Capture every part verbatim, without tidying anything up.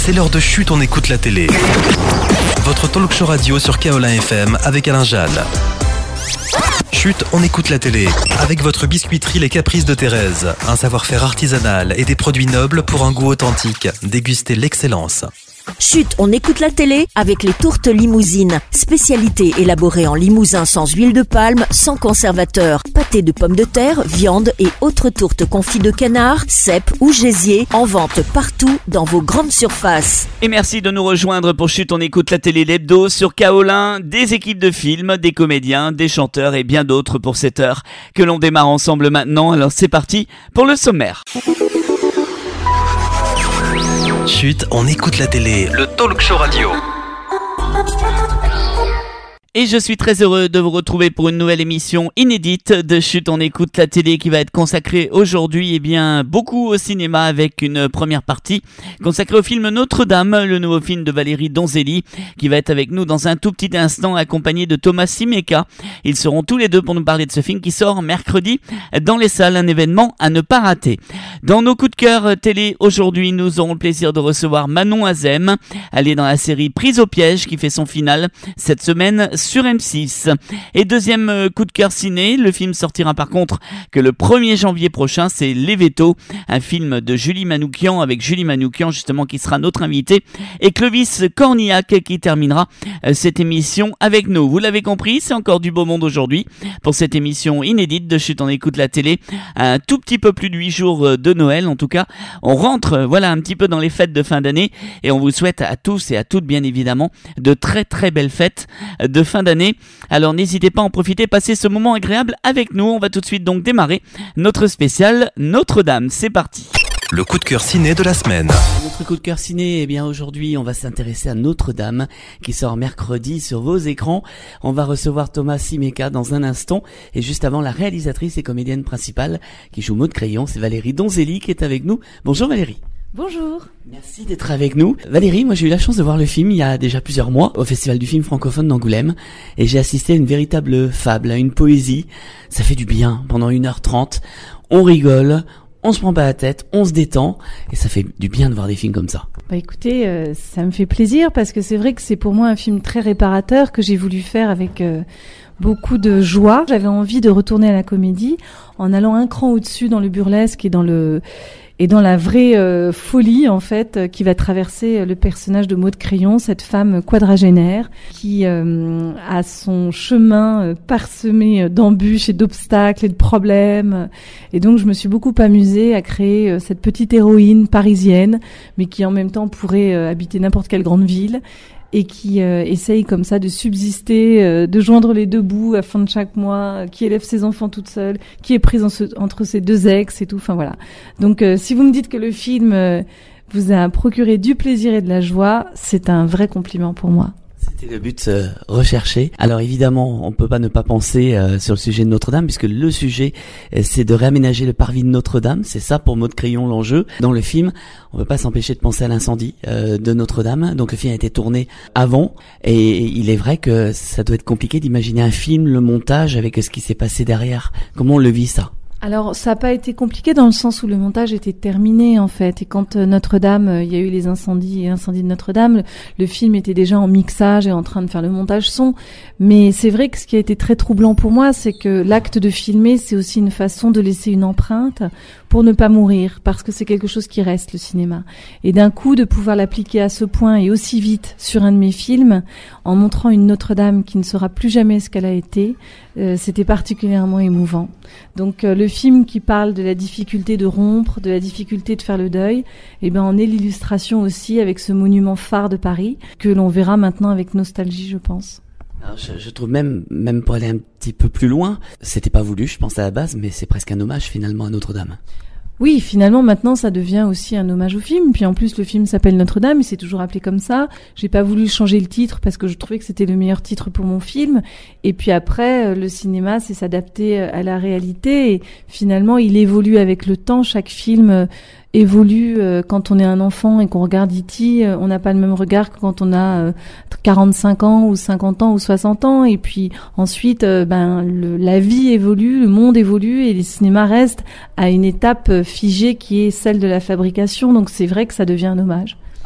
C'est l'heure de Chut, on écoute la télé. Votre talk show radio sur Kaolin F M avec Alain Jal. Chut, on écoute la télé. Avec votre biscuiterie Les Caprices de Thérèse. Un savoir-faire artisanal et des produits nobles pour un goût authentique. Dégustez l'excellence. Chut, on écoute la télé avec les tourtes limousines. Spécialité élaborée en limousin sans huile de palme, sans conservateur. Pâté de pommes de terre, viande et autres tourtes confits de canard, cèpes ou gésier. En vente partout dans vos grandes surfaces. Et merci de nous rejoindre pour Chut, on écoute la télé l'hebdo sur Kaolin. Des équipes de films, des comédiens, des chanteurs et bien d'autres pour cette heure que l'on démarre ensemble maintenant. Alors c'est parti pour le sommaire. Chut, on écoute la télé. Le talk show radio. Et je suis très heureux de vous retrouver pour une nouvelle émission inédite de Chut, on écoute la télé qui va être consacrée aujourd'hui eh bien, beaucoup au cinéma avec une première partie consacrée au film Notre-Dame, le nouveau film de Valérie Donzelli qui va être avec nous dans un tout petit instant accompagné de Thomas Simeka. Ils seront tous les deux pour nous parler de ce film qui sort mercredi dans les salles, un événement à ne pas rater. Dans nos coups de cœur télé aujourd'hui, nous aurons le plaisir de recevoir Manon Azem. Elle est dans la série Prise au piège qui fait son final cette semaine sur M six. Et deuxième coup de cœur ciné, le film sortira par contre que le premier janvier prochain, c'est Les Vétos, un film de Julie Manoukian avec Julie Manoukian justement qui sera notre invité et Clovis Cornillac qui terminera cette émission avec nous. Vous l'avez compris, c'est encore du beau monde aujourd'hui pour cette émission inédite de Chut, on écoute la télé. Un tout petit peu plus de huit jours de Noël en tout cas. On rentre voilà un petit peu dans les fêtes de fin d'année et on vous souhaite à tous et à toutes bien évidemment de très très belles fêtes de fin d'année. Alors n'hésitez pas à en profiter, passer ce moment agréable avec nous. On va tout de suite donc démarrer notre spécial Notre-Dame. C'est parti. Le coup de cœur ciné de la semaine. Notre coup de cœur ciné, eh bien aujourd'hui on va s'intéresser à Notre-Dame qui sort mercredi sur vos écrans. On va recevoir Thomas Simeka dans un instant et juste avant la réalisatrice et comédienne principale qui joue Maud Crayon, c'est Valérie Donzelli qui est avec nous. Bonjour Valérie. Bonjour. Merci d'être avec nous. Valérie, moi j'ai eu la chance de voir le film il y a déjà plusieurs mois au Festival du film francophone d'Angoulême et j'ai assisté à une véritable fable, à une poésie. Ça fait du bien pendant une heure trente. On rigole, on se prend pas la tête, on se détend et ça fait du bien de voir des films comme ça. Bah écoutez, euh, ça me fait plaisir parce que c'est vrai que c'est pour moi un film très réparateur que j'ai voulu faire avec euh, beaucoup de joie. J'avais envie de retourner à la comédie en allant un cran au-dessus dans le burlesque et dans le et dans la vraie euh, folie en fait euh, qui va traverser euh, le personnage de Maud Crayon, cette femme quadragénaire qui euh, a son chemin euh, parsemé d'embûches et d'obstacles et de problèmes. Et donc je me suis beaucoup amusée à créer euh, cette petite héroïne parisienne, mais qui en même temps pourrait euh, habiter n'importe quelle grande ville. Et qui euh, essaye comme ça de subsister, euh, de joindre les deux bouts à la fin de chaque mois, euh, qui élève ses enfants toute seule, qui est prise en ce, entre ses deux ex et tout. Enfin voilà. Donc euh, si vous me dites que le film euh, vous a procuré du plaisir et de la joie, c'est un vrai compliment pour moi. C'était le but euh, recherché. Alors évidemment, on peut pas ne pas penser euh, sur le sujet de Notre-Dame, puisque le sujet, euh, c'est de réaménager le parvis de Notre-Dame. C'est ça pour Maud Crayon l'enjeu. Dans le film, on peut pas s'empêcher de penser à l'incendie euh, de Notre-Dame. Donc le film a été tourné avant, et il est vrai que ça doit être compliqué d'imaginer un film, le montage, avec ce qui s'est passé derrière. Comment on le vit ça ? Alors, ça n'a pas été compliqué dans le sens où le montage était terminé, en fait. Et quand euh, Notre-Dame, euh, il y a eu les incendies et l'incendie de Notre-Dame, le, le film était déjà en mixage et en train de faire le montage son. Mais c'est vrai que ce qui a été très troublant pour moi, c'est que l'acte de filmer, c'est aussi une façon de laisser une empreinte pour ne pas mourir, parce que c'est quelque chose qui reste, le cinéma. Et d'un coup, de pouvoir l'appliquer à ce point et aussi vite sur un de mes films, en montrant une Notre-Dame qui ne sera plus jamais ce qu'elle a été, euh, c'était particulièrement émouvant. Donc euh, le film qui parle de la difficulté de rompre, de la difficulté de faire le deuil, eh ben on est l'illustration aussi avec ce monument phare de Paris, que l'on verra maintenant avec nostalgie, je pense. Alors je, je trouve même, même pour aller un petit peu plus loin, c'était pas voulu, je pense à la base, mais c'est presque un hommage finalement à Notre-Dame. Oui, finalement, maintenant, ça devient aussi un hommage au film. Puis en plus, le film s'appelle Notre-Dame, il s'est toujours appelé comme ça. J'ai pas voulu changer le titre parce que je trouvais que c'était le meilleur titre pour mon film. Et puis après, le cinéma, c'est s'adapter à la réalité. Et finalement, il évolue avec le temps. Chaque film évolue. Quand on est un enfant et qu'on regarde E T, on n'a pas le même regard que quand on a quarante-cinq ans ou cinquante ans ou soixante ans. Et puis ensuite, ben le, la vie évolue, le monde évolue et les cinémas restent à une étape figée qui est celle de la fabrication. Donc c'est vrai que ça devient un hommage.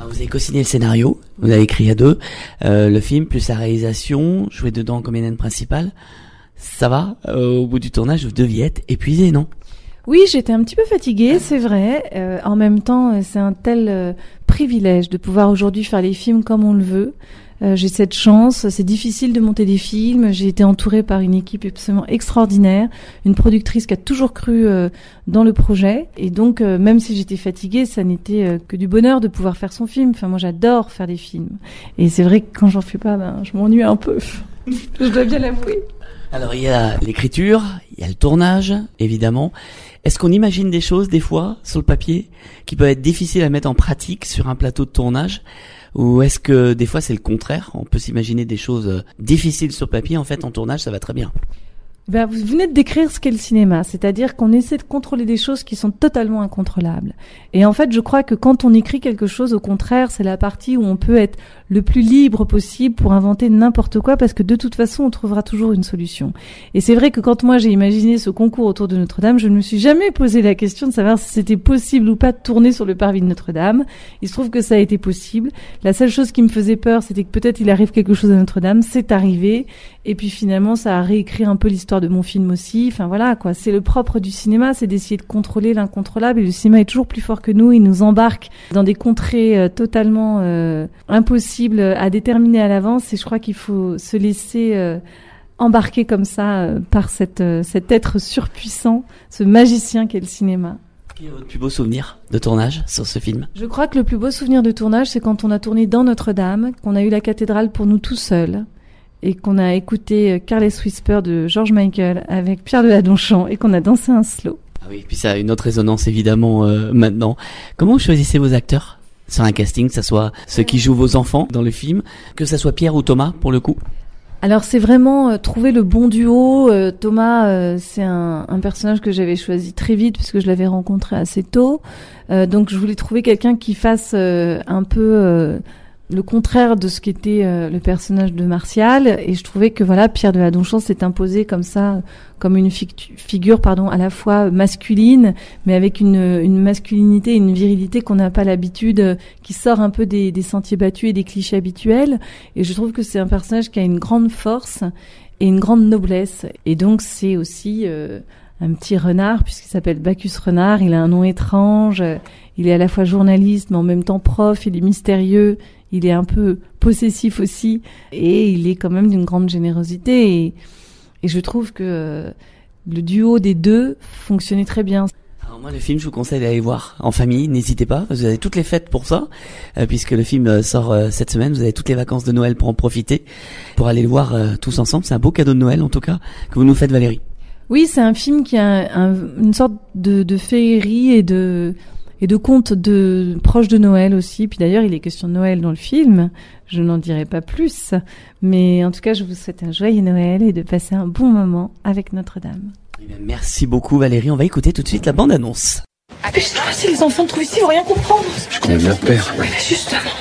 Alors, vous avez co-signé le scénario, vous l'avez écrit à deux, euh, le film plus la réalisation, joué dedans comme héroïne principale. Ça va, euh, au bout du tournage, vous deviez être épuisé, non? Oui, j'étais un petit peu fatiguée, c'est vrai. Euh, en même temps, c'est un tel euh, privilège de pouvoir aujourd'hui faire les films comme on le veut. Euh, j'ai cette chance, c'est difficile de monter des films, j'ai été entourée par une équipe absolument extraordinaire, une productrice qui a toujours cru euh, dans le projet, et donc euh, même si j'étais fatiguée, ça n'était euh, que du bonheur de pouvoir faire son film. Enfin, moi j'adore faire des films, et c'est vrai que quand j'en fais pas, ben, je m'ennuie un peu, je dois bien l'avouer. Alors il y a l'écriture, il y a le tournage, évidemment. Est-ce qu'on imagine des choses, des fois, sur le papier, qui peuvent être difficiles à mettre en pratique sur un plateau de tournage? Ou est-ce que des fois c'est le contraire? On peut s'imaginer des choses difficiles sur papier, en fait en tournage ça va très bien. Ben, vous venez de décrire ce qu'est le cinéma, c'est-à-dire qu'on essaie de contrôler des choses qui sont totalement incontrôlables. Et en fait, je crois que quand on écrit quelque chose, au contraire, c'est la partie où on peut être le plus libre possible pour inventer n'importe quoi, parce que de toute façon, on trouvera toujours une solution. Et c'est vrai que quand moi j'ai imaginé ce concours autour de Notre-Dame, je ne me suis jamais posé la question de savoir si c'était possible ou pas de tourner sur le parvis de Notre-Dame. Il se trouve que ça a été possible. La seule chose qui me faisait peur, c'était que peut-être il arrive quelque chose à Notre-Dame. C'est arrivé. Et puis finalement, ça a réécrit un peu l'histoire de mon film aussi. Enfin voilà, quoi. C'est le propre du cinéma, c'est d'essayer de contrôler l'incontrôlable. Et le cinéma est toujours plus fort que nous. Il nous embarque dans des contrées euh, totalement euh, impossibles à déterminer à l'avance. Et je crois qu'il faut se laisser euh, embarquer comme ça euh, par cette, euh, cet être surpuissant, ce magicien qu'est le cinéma. Quel est votre plus beau souvenir de tournage sur ce film? Je crois que le plus beau souvenir de tournage, c'est quand on a tourné dans Notre-Dame, qu'on a eu la cathédrale pour nous tout seuls, et qu'on a écouté Careless Whisper de George Michael avec Pierre de Ladonchamp et qu'on a dansé un slow. Ah oui, puis ça a une autre résonance évidemment euh, maintenant. Comment vous choisissez vos acteurs sur un casting, que ça soit ceux qui jouent vos enfants dans le film, que ça soit Pierre ou Thomas pour le coup? Alors c'est vraiment euh, trouver le bon duo. Euh, Thomas, euh, c'est un, un personnage que j'avais choisi très vite puisque je l'avais rencontré assez tôt. Euh, donc je voulais trouver quelqu'un qui fasse euh, un peu euh, le contraire de ce qu'était euh, le personnage de Martial, et je trouvais que voilà, Pierre de Ladonchamp s'est imposé comme ça, comme une figu- figure pardon à la fois masculine, mais avec une, une masculinité et une virilité qu'on n'a pas l'habitude, euh, qui sort un peu des, des sentiers battus et des clichés habituels. Et je trouve que c'est un personnage qui a une grande force et une grande noblesse. Et donc c'est aussi euh, un petit renard, puisqu'il s'appelle Bacchus Renard. Il a un nom étrange. Il est à la fois journaliste, mais en même temps prof. Il est mystérieux. Il est un peu possessif aussi, et il est quand même d'une grande générosité. Et, et je trouve que euh, le duo des deux fonctionnait très bien. Alors moi, le film, je vous conseille d'aller voir en famille. N'hésitez pas, vous avez toutes les fêtes pour ça, euh, puisque le film euh, sort euh, cette semaine. Vous avez toutes les vacances de Noël pour en profiter, pour aller le voir euh, tous ensemble. C'est un beau cadeau de Noël, en tout cas, que vous nous faites, Valérie. Oui, c'est un film qui a un, une sorte de, de féerie et de... et de contes de proches de Noël aussi. Puis d'ailleurs, il est question de Noël dans le film. Je n'en dirai pas plus. Mais en tout cas, je vous souhaite un joyeux Noël et de passer un bon moment avec Notre-Dame. Eh bien, merci beaucoup Valérie. On va écouter tout de suite la bande-annonce. Dépêche-toi, si les enfants te trouvent ici, ils vont rien comprendre. Je connais bien le père. Oui, mais justement.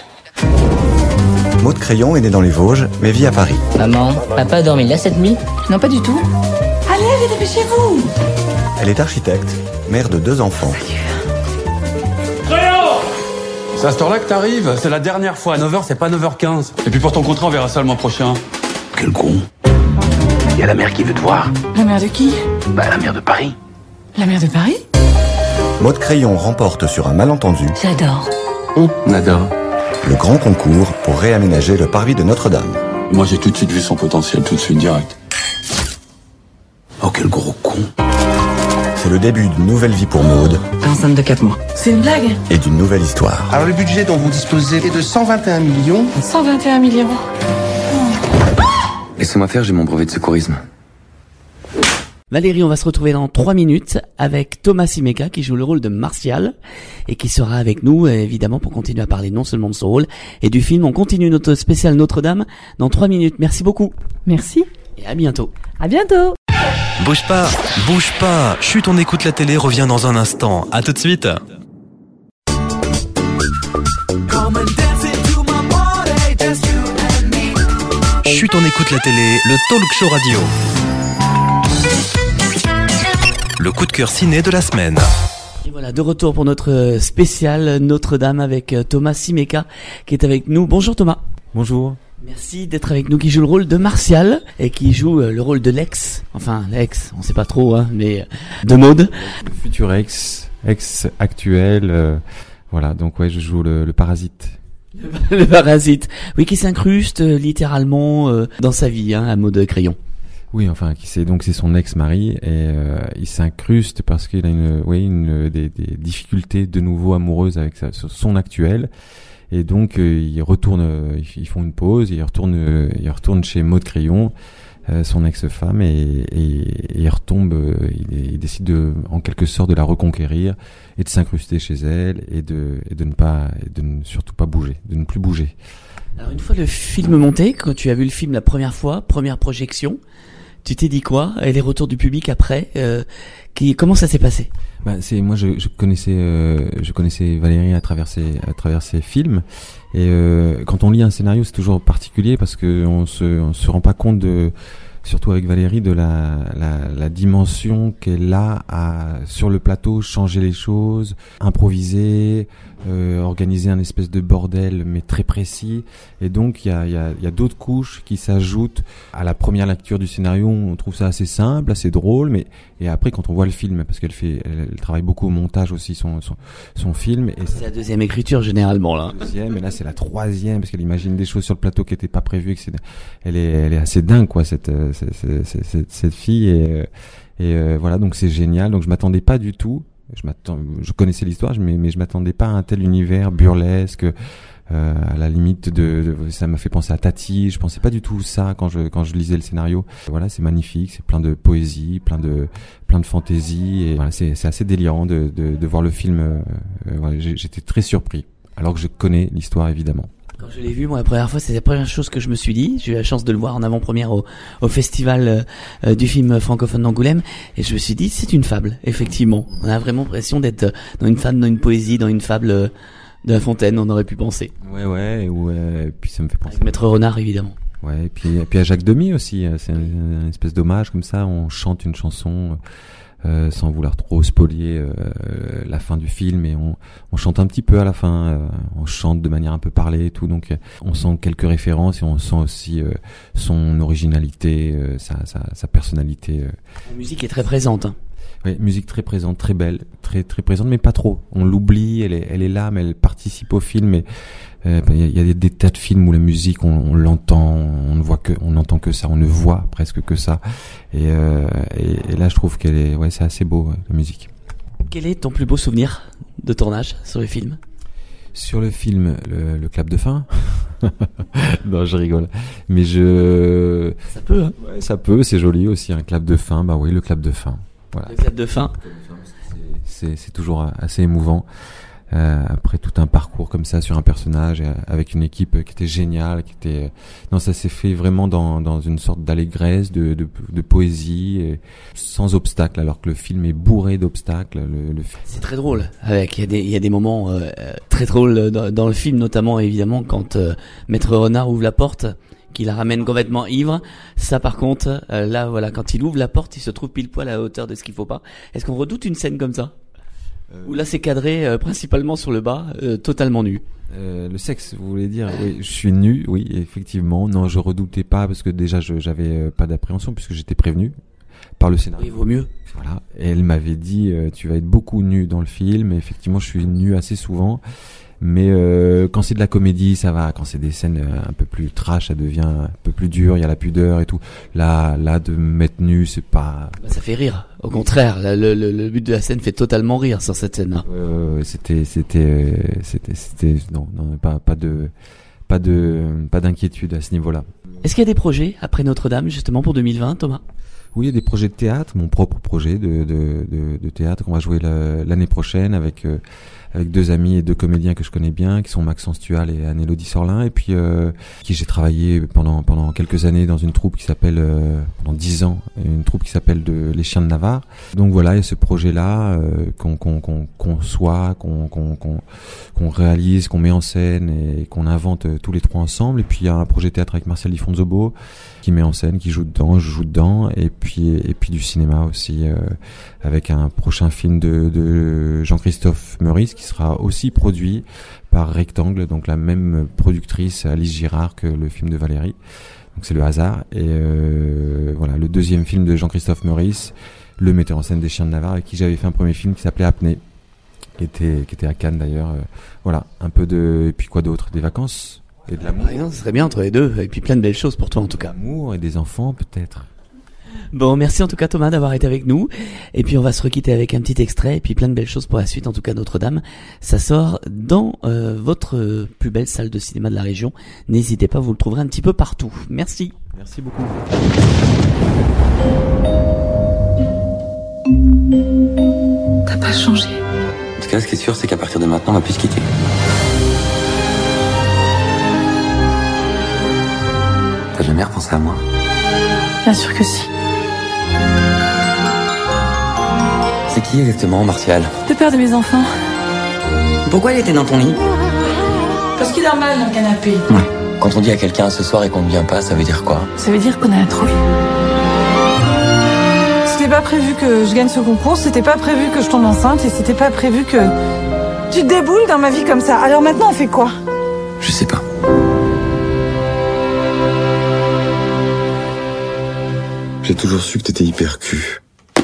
Maude Crayon est née dans les Vosges, mais vit à Paris. Maman, papa a dormi là cette nuit? Non, pas du tout. Allez, allez, dépêchez-vous. Elle est architecte, mère de deux enfants. C'est à cette heure-là que t'arrives. C'est la dernière fois. À neuf heures, c'est pas neuf heures quinze. Et puis pour ton contrat, on verra ça le mois prochain. Quel con. Il y a la mère qui veut te voir. La mère de qui? Bah, la mère de Paris. La mère de Paris? Maude Crayon remporte sur un malentendu J'adore. On adore. le grand concours pour réaménager le parvis de Notre-Dame. Moi, j'ai tout de suite vu son potentiel, tout de suite, direct. Oh, quel gros con. C'est le début d'une nouvelle vie pour Maude. Enceinte de quatre mois. C'est une blague? Et d'une nouvelle histoire. Alors le budget dont vous disposez est de cent vingt et un millions. cent vingt et un millions. Laissez-moi faire, j'ai mon brevet de secourisme. Valérie, on va se retrouver dans trois minutes avec Thomas Simeka qui joue le rôle de Martial et qui sera avec nous évidemment pour continuer à parler non seulement de son rôle et du film. On continue notre spécial Notre-Dame dans trois minutes. Merci beaucoup. Merci. Et à bientôt. À bientôt. Bouge pas, bouge pas. Chut, on écoute la télé, revient dans un instant. À tout de suite. Chut, on écoute la télé, le talk show radio. Le coup de cœur ciné de la semaine. Et Voilà, de retour pour notre spécial Notre-Dame avec Thomas Simeka qui est avec nous. Bonjour Thomas. Bonjour. Merci d'être avec nous, qui joue le rôle de Martial et qui joue le rôle de l'ex, enfin l'ex, on sait pas trop, hein, mais de Maud. Le futur ex, ex actuel, euh, voilà, donc ouais, je joue le, le parasite. Le parasite, oui, qui s'incruste euh, littéralement euh, dans sa vie, hein, à Maud Crayon. Oui, enfin, qui c'est donc c'est son ex-mari et euh, il s'incruste parce qu'il a une, oui, une des, des difficultés de nouveau amoureuses avec sa, son actuel. Et donc euh, il retourne, euh, ils font une pause, il retourne, euh, il retourne chez Maud Crayon, euh, son ex-femme, et, et, et il retombe, euh, il, il décide de, en quelque sorte, de la reconquérir et de s'incruster chez elle et de, et de ne pas, et de ne surtout pas bouger, de ne plus bouger. Alors une fois le film monté, quand tu as vu le film la première fois, première projection, tu t'es dit quoi? Et les retours du public après, euh, qui, comment ça s'est passé? Bah, c'est moi je, je connaissais euh, je connaissais Valérie à travers ses à travers ses films et euh, quand on lit un scénario c'est toujours particulier parce que on se on se rend pas compte de, surtout avec Valérie, de la la, la dimension qu'elle a à sur le plateau, changer les choses, improviser, euh, organiser un espèce de bordel mais très précis. Et donc il y a il y a il y a d'autres couches qui s'ajoutent à la première lecture du scénario. On trouve ça assez simple, assez drôle, mais et après quand on voit le film, parce qu'elle fait elle, elle travaille beaucoup au montage aussi son son son film, et c'est la deuxième écriture généralement là. Deuxième, et là c'est la troisième parce qu'elle imagine des choses sur le plateau qui étaient pas prévues, et que c'est, elle est elle est assez dingue quoi cette cette cette, cette, cette fille, et et euh, voilà, donc c'est génial. Donc je m'attendais pas du tout. Je m'attends, je connaissais l'histoire, mais, mais je m'attendais pas à un tel univers burlesque, euh, à la limite de, de, ça m'a fait penser à Tati. Je pensais pas du tout ça quand je, quand je lisais le scénario. Voilà, c'est magnifique, c'est plein de poésie, plein de, plein de fantaisie, et voilà, c'est, c'est assez délirant de, de, de voir le film. Euh, euh, voilà, j'étais très surpris, alors que je connais l'histoire évidemment. Quand je l'ai vu, moi, la première fois, c'est la première chose que je me suis dit. J'ai eu la chance de le voir en avant-première au, au festival euh, du film francophone d'Angoulême, et je me suis dit, c'est une fable, effectivement. On a vraiment l'impression d'être dans une fable, dans une poésie, dans une fable euh, de La Fontaine, on aurait pu penser. Ouais, ouais, ouais, et puis ça me fait penser. Avec Maître Renard, évidemment. Ouais, et puis, et puis à Jacques Demy aussi, c'est une, une espèce d'hommage comme ça, on chante une chanson. Euh, sans vouloir trop spolier euh, la fin du film, et on, on chante un petit peu à la fin, euh, on chante de manière un peu parlée et tout, donc euh, on sent quelques références et on sent aussi euh, son originalité, euh, sa, sa, sa personnalité. Euh. La musique est très présente. Hein. Oui, musique très présente, très belle, très très présente, mais pas trop. On l'oublie, elle est, elle est là, mais elle participe au film. Et il euh, y, y a des, des tas de films où la musique, on, on l'entend, on ne voit que, on n'entend que ça, on ne voit presque que ça. Et, euh, et, et là, je trouve qu'elle est, ouais, c'est assez beau, la musique. Quel est ton plus beau souvenir de tournage sur le film? Sur le film, le, le clap de fin. Non, je rigole. Mais je. Ça peut. Hein. Ouais, ça peut. C'est joli aussi, un clap de fin. Bah oui, le clap de fin. Voilà. Le clap de fin. C'est, c'est, c'est toujours assez émouvant. Euh, après tout un parcours comme ça sur un personnage, et avec une équipe qui était géniale, qui était non, ça s'est fait vraiment dans dans une sorte d'allégresse, de de, de poésie, et sans obstacle, alors que le film est bourré d'obstacles. Le, le... C'est très drôle. Avec il y a des il y a des moments euh, très drôles dans, dans le film, notamment évidemment quand euh, Maître Renard ouvre la porte, qui la ramène complètement ivre. Ça par contre, euh, là voilà, quand il ouvre la porte, il se trouve pile poil à la hauteur de ce qu'il faut pas. Est-ce qu'on redoute une scène comme ça? Euh... Où là c'est cadré euh, principalement sur le bas, euh, totalement nu. Euh, le sexe, vous voulez dire? Oui, je suis nu, oui, effectivement. Non, je redoutais pas parce que déjà je j'avais euh, pas d'appréhension puisque j'étais prévenu par le scénario. Oui, il vaut mieux. Voilà. Et elle m'avait dit euh, tu vas être beaucoup nu dans le film. Et effectivement, je suis nu assez souvent. Mais euh, quand c'est de la comédie, ça va. Quand c'est des scènes euh, un peu plus trash, ça devient un peu plus dur. Il y a la pudeur et tout. Là, là, de me mettre nu, c'est pas. Bah, ça fait rire. Au contraire, le, le, le but de la scène fait totalement rire sur cette scène-là. Euh, c'était, c'était, c'était, c'était, non, non, pas, pas de, pas de, pas d'inquiétude à ce niveau-là. Est-ce qu'il y a des projets après Notre-Dame justement pour deux mille vingt, Thomas? Oui, il y a des projets de théâtre, mon propre projet de, de, de, de théâtre qu'on va jouer la, l'année prochaine avec, euh, avec deux amis et deux comédiens que je connais bien, qui sont Maxence Tual et Anne-Élodie Sorlin, et puis euh, qui j'ai travaillé pendant pendant quelques années dans une troupe qui s'appelle euh, pendant dix ans, une troupe qui s'appelle de Les Chiens de Navarre. Donc voilà, il y a ce projet-là euh, qu'on qu'on qu'on conçoit, qu'on qu'on qu'on qu'on réalise, qu'on met en scène et qu'on invente euh, tous les trois ensemble. Et puis il y a un projet théâtre avec Martial Di Fonzobo qui met en scène, qui joue dedans, je joue dedans, et puis et puis du cinéma aussi euh, avec un prochain film de, de Jean-Christophe Meurice qui sera aussi produit par Rectangle, donc la même productrice Alice Girard que le film de Valérie. Donc c'est le hasard. Et euh, voilà, le deuxième film de Jean-Christophe Meurice, le metteur en scène des Chiens de Navarre, avec qui j'avais fait un premier film qui s'appelait Apnée, qui était qui était à Cannes d'ailleurs. Euh, voilà, un peu de et puis quoi d'autre, des vacances. Et de l'amour. Non, ce serait bien entre les deux, et puis plein de belles choses pour toi en tout cas. L'amour et des enfants peut-être. Bon, merci en tout cas Thomas d'avoir été avec nous, et puis on va se requitter avec un petit extrait, et puis plein de belles choses pour la suite, en tout cas Notre-Dame. Ça sort dans euh, votre plus belle salle de cinéma de la région, n'hésitez pas, vous le trouverez un petit peu partout. Merci. Merci beaucoup. T'as pas changé. En tout cas, ce qui est sûr, c'est qu'à partir de maintenant, on va plus se quitter. T'as jamais repensé à moi? Bien sûr que si. C'est qui exactement, Martial? Le père de mes enfants. Pourquoi il était dans ton lit? Parce qu'il a mal dans le canapé. Ouais. Quand on dit à quelqu'un ce soir et qu'on ne vient pas, ça veut dire quoi? Ça veut dire qu'on a un trouille. C'était pas prévu que je gagne ce concours, c'était pas prévu que je tombe enceinte et c'était pas prévu que tu te déboules dans ma vie comme ça. Alors maintenant, on fait quoi? Je sais pas. J'ai toujours su que t'étais hyper cul.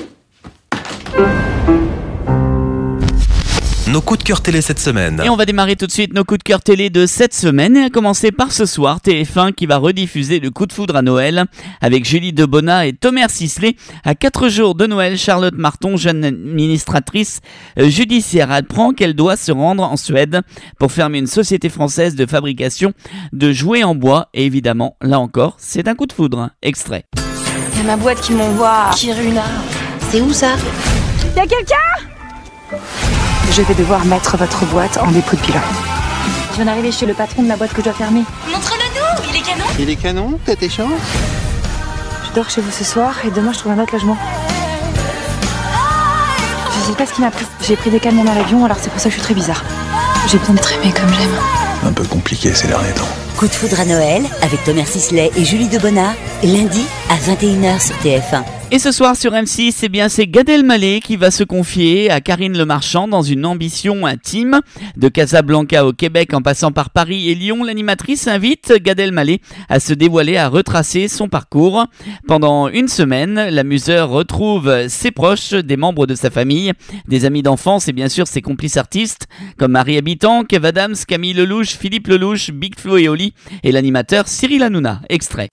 Nos coups de cœur télé cette semaine. Et on va démarrer tout de suite nos coups de cœur télé de cette semaine, et à commencer par ce soir, T F un qui va rediffuser le coup de foudre à Noël avec Julie Debona et Thomas Sisley. À quatre jours de Noël, Charlotte Marton, jeune administratrice judiciaire, apprend qu'elle doit se rendre en Suède pour fermer une société française de fabrication de jouets en bois, et évidemment, là encore, c'est un coup de foudre. Extrait. Il y a ma boîte qui m'envoie Kiruna. C'est où ça? Y a quelqu'un? Je vais devoir mettre votre boîte en dépôt de bilan. Je viens d'arriver chez le patron de la boîte que je dois fermer. Montre-le-nous, il est canon. Il est canon, t'as tes chances? Je dors chez vous ce soir et demain je trouve un autre logement. Je sais pas ce qui m'a pris. J'ai pris des calmants dans l'avion, alors c'est pour ça que je suis très bizarre. J'ai besoin de t'aimer comme j'aime. Un peu compliqué ces derniers temps. Coup de foudre à Noël avec Thomas Sisley et Julie Debona, lundi à vingt et une heures sur T F un. Et ce soir sur M six, eh bien, c'est Gad Elmaleh qui va se confier à Karine Le Marchand dans une ambition intime. De Casablanca au Québec en passant par Paris et Lyon, l'animatrice invite Gad Elmaleh à se dévoiler, à retracer son parcours. Pendant une semaine, l'amuseur retrouve ses proches, des membres de sa famille, des amis d'enfance et bien sûr ses complices artistes comme Marie Habitant, Kev Adams, Camille Lelouch, Philippe Lelouch, Big Flo et Oli et l'animateur Cyril Hanouna. Extrait.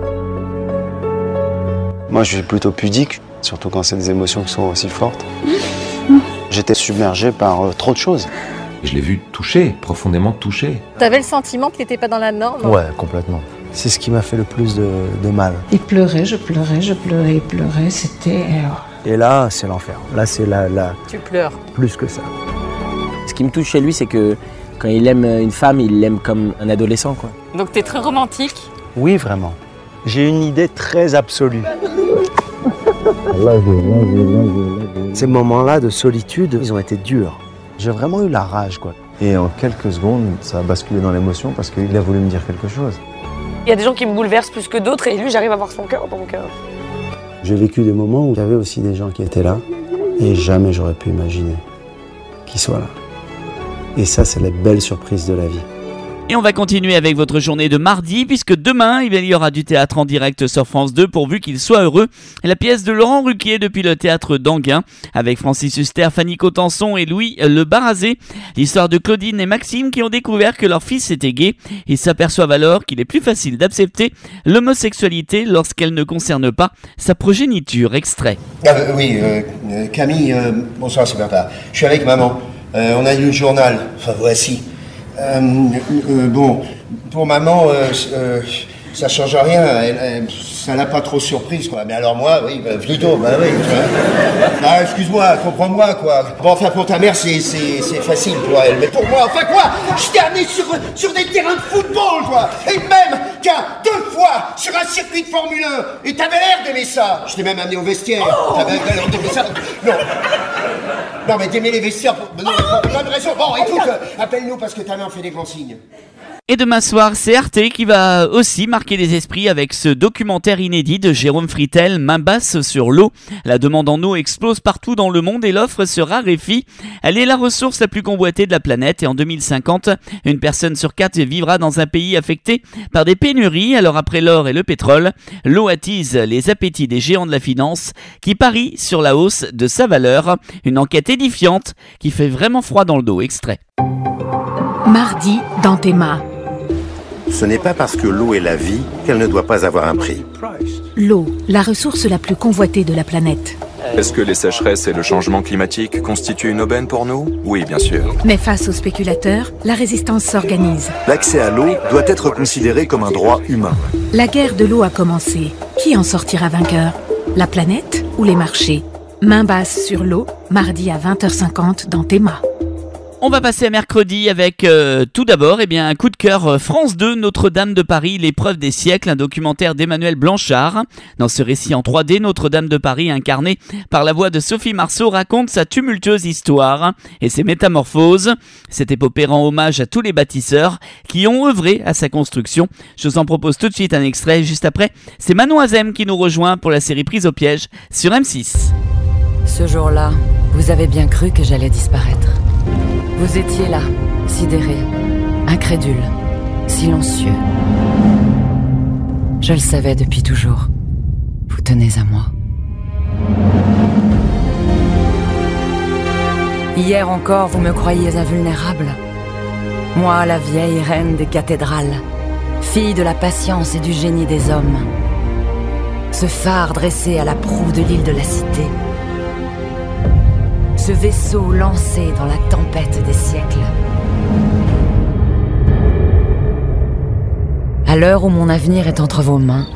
Moi, je suis plutôt pudique, surtout quand c'est des émotions qui sont aussi fortes. J'étais submergé par euh, trop de choses. Je l'ai vu touché, profondément touché. T'avais le sentiment que t'étais pas dans la norme? Ouais, complètement. C'est ce qui m'a fait le plus de, de mal. Il pleurait, je pleurais, je pleurais, il pleurait, c'était... Et là, c'est l'enfer. Là, c'est la, la... Tu pleures. Plus que ça. Ce qui me touche chez lui, c'est que quand il aime une femme, il l'aime comme un adolescent, quoi. Donc t'es très romantique? Oui, vraiment. J'ai une idée très absolue. Ces moments-là de solitude, ils ont été durs. J'ai vraiment eu la rage, quoi. Et en quelques secondes, ça a basculé dans l'émotion parce qu'il a voulu me dire quelque chose. Il y a des gens qui me bouleversent plus que d'autres et lui, j'arrive à voir son cœur, donc... Euh... J'ai vécu des moments où il y avait aussi des gens qui étaient là et jamais j'aurais pu imaginer qu'ils soient là. Et ça, c'est la belle surprise de la vie. Et on va continuer avec votre journée de mardi, puisque demain, il y aura du théâtre en direct sur France deux, pourvu qu'il soit heureux. La pièce de Laurent Ruquier depuis le théâtre d'Anguin, avec Francis Huster, Fanny Cotenson et Louis Le Barazé. L'histoire de Claudine et Maxime qui ont découvert que leur fils était gay. Ils s'aperçoivent alors qu'il est plus facile d'accepter l'homosexualité lorsqu'elle ne concerne pas sa progéniture. Extrait. Ah, euh, oui, euh, Camille, euh, bonsoir, c'est Bertha. Je suis avec maman. Euh, on a lu le journal. Enfin, voici. Euh, euh, bon, pour maman, euh, euh, ça change rien, elle, elle, ça l'a pas trop surprise, quoi. Mais alors moi, oui, bah, plutôt, bah oui, tu vois. Ah, excuse-moi, comprends-moi, quoi. Bon, enfin, pour ta mère, c'est, c'est, c'est facile pour elle, mais pour moi, enfin quoi, je t'ai amené sur, sur des terrains de football, quoi. Et même, tiens, deux fois, sur un circuit de Formule un, et t'avais l'air d'aimer ça. Je t'ai même amené au vestiaire. Oh, t'avais l'air d'aimer ça. Non. Non, mais t'aimais les vestiaires pour... Non, mais bonne raison. Bon, écoute, euh, appelle-nous parce que ta mère fait des grands signes. Et demain soir, c'est Arte qui va aussi marquer les esprits avec ce documentaire inédit de Jérôme Fritel, Main basse sur l'eau. La demande en eau explose partout dans le monde et l'offre se raréfie. Elle est la ressource la plus convoitée de la planète et en deux mille cinquante, une personne sur quatre vivra dans un pays affecté par des pénuries. Alors après l'or et le pétrole, l'eau attise les appétits des géants de la finance qui parient sur la hausse de sa valeur. Une enquête édifiante qui fait vraiment froid dans le dos. Extrait. Mardi dans Théma. Ce n'est pas parce que l'eau est la vie qu'elle ne doit pas avoir un prix. L'eau, la ressource la plus convoitée de la planète. Est-ce que les sécheresses et le changement climatique constituent une aubaine pour nous ? Oui, bien sûr. Mais face aux spéculateurs, la résistance s'organise. L'accès à l'eau doit être considéré comme un droit humain. La guerre de l'eau a commencé. Qui en sortira vainqueur ? La planète ou les marchés ? Main basse sur l'eau, mardi à vingt heures cinquante dans Théma. On va passer à mercredi avec euh, tout d'abord eh bien, un coup de cœur France deux, Notre-Dame de Paris, l'épreuve des siècles, un documentaire d'Emmanuel Blanchard. Dans ce récit en trois D, Notre-Dame de Paris, incarnée par la voix de Sophie Marceau, raconte sa tumultueuse histoire et ses métamorphoses. Cette épopée rend hommage à tous les bâtisseurs qui ont œuvré à sa construction. Je vous en propose tout de suite un extrait. Juste après, c'est Manon Azem qui nous rejoint pour la série Prise au piège sur M six. Ce jour-là, vous avez bien cru que j'allais disparaître. Vous étiez là, sidéré, incrédule, silencieux. Je le savais depuis toujours. Vous tenez à moi. Hier encore, vous me croyiez invulnérable. Moi, la vieille reine des cathédrales, fille de la patience et du génie des hommes. Ce phare dressé à la proue de l'île de la Cité. Ce vaisseau lancé dans la tempête des siècles. À l'heure où mon avenir est entre vos mains,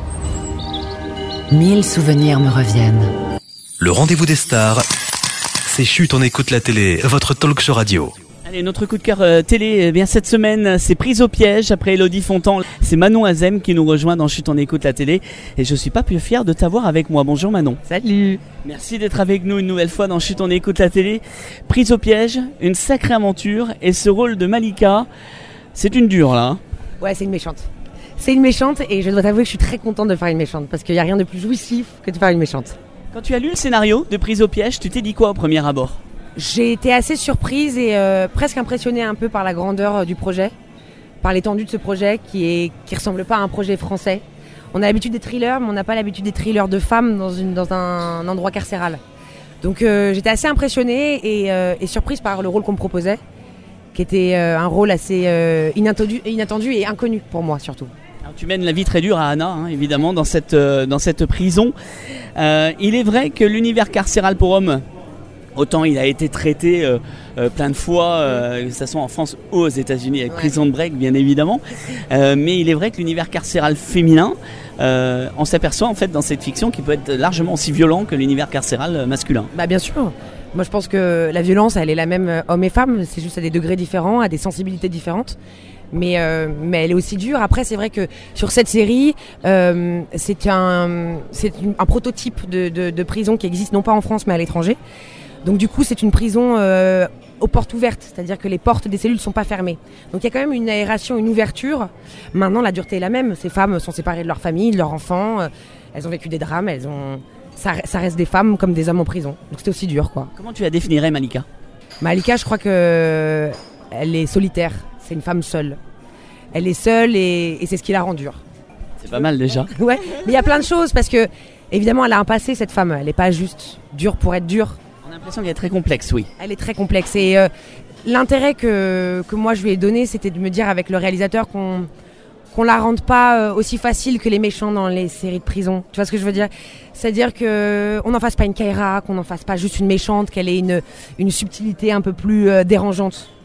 mille souvenirs me reviennent. Le rendez-vous des stars, c'est Chut, on écoute la télé, votre talk show radio. Allez, notre coup de cœur euh, télé, eh bien cette semaine, c'est Prise au piège. Après Elodie Fontan, c'est Manon Azem qui nous rejoint dans Chut, on écoute la télé. Et je suis pas plus fier de t'avoir avec moi. Bonjour Manon. Salut. Merci d'être avec nous une nouvelle fois dans Chut, on écoute la télé. Prise au piège, une sacrée aventure. Et ce rôle de Malika, c'est une dure là. Hein. Ouais, c'est une méchante. C'est une méchante et je dois t'avouer que je suis très contente de faire une méchante. Parce qu'il n'y a rien de plus jouissif que de faire une méchante. Quand tu as lu le scénario de Prise au piège, tu t'es dit quoi au premier abord ? J'ai été assez surprise et euh, presque impressionnée un peu par la grandeur euh, du projet, par l'étendue de ce projet qui est qui ressemble pas à un projet français. On a l'habitude des thrillers, mais on n'a pas l'habitude des thrillers de femmes dans, une, dans un endroit carcéral. Donc euh, j'étais assez impressionnée et, euh, et surprise par le rôle qu'on me proposait, qui était euh, un rôle assez euh, inattendu, inattendu et inconnu pour moi surtout. Alors, tu mènes la vie très dure à Anna, hein, évidemment, dans cette, euh, dans cette prison. Euh, il est vrai que l'univers carcéral pour hommes, autant il a été traité euh, euh, plein de fois, euh, que ce soit en France ou aux États-Unis, avec ouais. Prison Break bien évidemment. Euh, mais il est vrai que l'univers carcéral féminin, euh, on s'aperçoit en fait dans cette fiction qu'il peut être largement aussi violent que l'univers carcéral masculin. Bah bien sûr. Moi je pense que la violence elle est la même homme et femme, c'est juste à des degrés différents, à des sensibilités différentes. Mais, euh, mais elle est aussi dure. Après, c'est vrai que sur cette série, euh, c'est un, c'est un prototype de, de, de prison qui existe non pas en France mais à l'étranger. Donc du coup, c'est une prison euh, aux portes ouvertes, c'est-à-dire que les portes des cellules ne sont pas fermées. Donc il y a quand même une aération, une ouverture. Maintenant, la dureté est la même. Ces femmes sont séparées de leur famille, de leurs enfants. Euh, elles ont vécu des drames. Elles ont, ça, ça reste des femmes comme des hommes en prison. Donc c'était aussi dur, quoi. Comment tu la définirais, Malika ? Malika, je crois que elle est solitaire. C'est une femme seule. Elle est seule et, et c'est ce qui la rend dure. C'est pas mal déjà. Ouais, mais il y a plein de choses parce que évidemment, elle a un passé, cette femme. Elle n'est pas juste dure pour être dure. On a l'impression qu'elle est très complexe, oui. Elle est très complexe et euh, l'intérêt que, que moi je lui ai donné, c'était de me dire avec le réalisateur qu'on qu'on la rende pas euh, aussi facile que les méchants dans les séries de prison. Tu vois ce que je veux dire ? C'est-à-dire qu'on n'en fasse pas une Kaira, qu'on n'en fasse pas juste une méchante, qu'elle ait une, une subtilité un peu plus euh, dérangeante.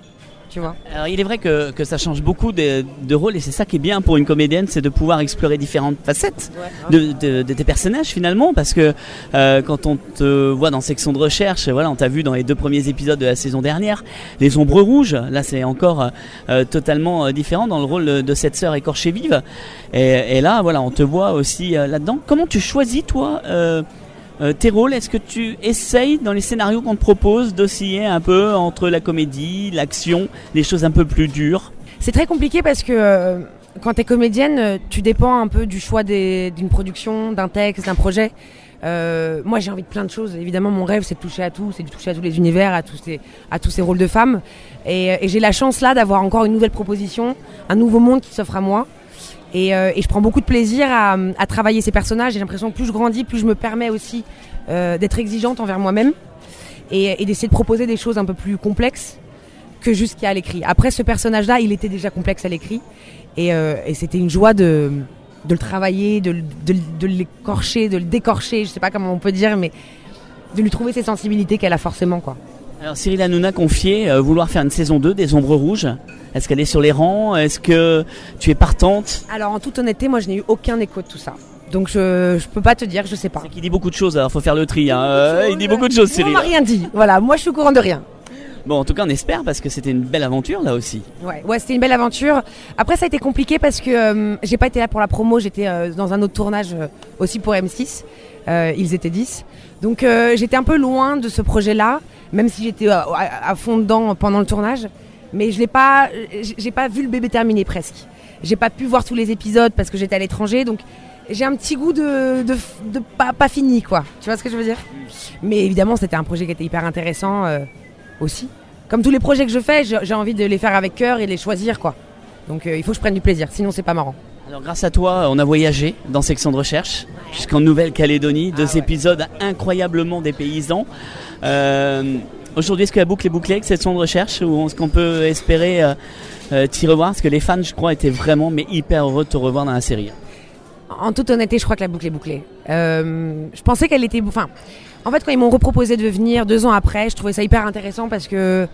tu vois. Alors il est vrai que, que ça change beaucoup de, de rôle et c'est ça qui est bien pour une comédienne, c'est de pouvoir explorer différentes facettes de, de, de tes personnages finalement, parce que euh, quand on te voit dans Section de recherche, voilà, on t'a vu dans les deux premiers épisodes de la saison dernière, les ombres rouges, là c'est encore euh, totalement différent dans le rôle de cette sœur écorchée vive et, et là voilà, on te voit aussi euh, là-dedans. Comment tu choisis toi euh, Euh, tes rôles? Est-ce que tu essayes dans les scénarios qu'on te propose d'osciller un peu entre la comédie, l'action, des choses un peu plus dures? C'est très compliqué parce que euh, quand tu es comédienne, tu dépends un peu du choix des, d'une production, d'un texte, d'un projet. Euh, moi j'ai envie de plein de choses. Évidemment mon rêve c'est de toucher à tout, c'est de toucher à tous les univers, à tous ces, à tous ces rôles de femmes. Et, et j'ai la chance là d'avoir encore une nouvelle proposition, un nouveau monde qui s'offre à moi. Et, euh, et je prends beaucoup de plaisir à, à travailler ces personnages. J'ai l'impression que plus je grandis, plus je me permets aussi euh, d'être exigeante envers moi-même et, et d'essayer de proposer des choses un peu plus complexes que juste qu'il y a à l'écrit. Après, ce personnage-là, il était déjà complexe à l'écrit et, euh, et c'était une joie de, de le travailler, de, de, de l'écorcher, de le décorcher, je sais pas comment on peut dire, mais de lui trouver ses sensibilités qu'elle a forcément, quoi. Alors Cyril Hanouna confiait euh, vouloir faire une saison deux des Ombres Rouges. Est-ce qu'elle est sur les rangs? Est-ce que tu es partante? Alors en toute honnêteté, moi je n'ai eu aucun écho de tout ça. Donc je, je peux pas te dire, je sais pas. C'est qu'il dit beaucoup de choses, alors faut faire le tri. Hein. Euh, il dit beaucoup de choses, Cyril. On m'a rien dit. Voilà, moi je suis au courant de rien. Bon, en tout cas, on espère parce que c'était une belle aventure là aussi. Ouais, ouais, c'était une belle aventure. Après, ça a été compliqué parce que euh, j'ai pas été là pour la promo. J'étais euh, dans un autre tournage euh, aussi pour M six. Euh, ils étaient dix. Donc euh, j'étais un peu loin de ce projet-là, même si j'étais à, à, à fond dedans pendant le tournage. Mais je l'ai pas, j'ai pas vu le bébé terminer presque. J'ai pas pu voir tous les épisodes parce que j'étais à l'étranger, donc j'ai un petit goût de, de, de pas, pas fini, quoi. Tu vois ce que je veux dire? Mais évidemment, c'était un projet qui était hyper intéressant euh, aussi. Comme tous les projets que je fais, j'ai envie de les faire avec cœur et de les choisir, quoi. Donc euh, il faut que je prenne du plaisir, sinon c'est pas marrant. Alors grâce à toi, on a voyagé dans Section de recherche jusqu'en Nouvelle-Calédonie, deux ah, ouais. épisodes incroyablement dépaysants. Euh, Aujourd'hui, est-ce que la boucle est bouclée avec cette section de recherche ou est-ce qu'on peut espérer euh, euh, t'y revoir? Parce que les fans, je crois, étaient vraiment mais hyper heureux de te revoir dans la série. En toute honnêteté, je crois que la boucle est bouclée. Euh, je pensais qu'elle était... Enfin, en fait, quand ils m'ont reproposé de venir deux ans après, je trouvais ça hyper intéressant parce que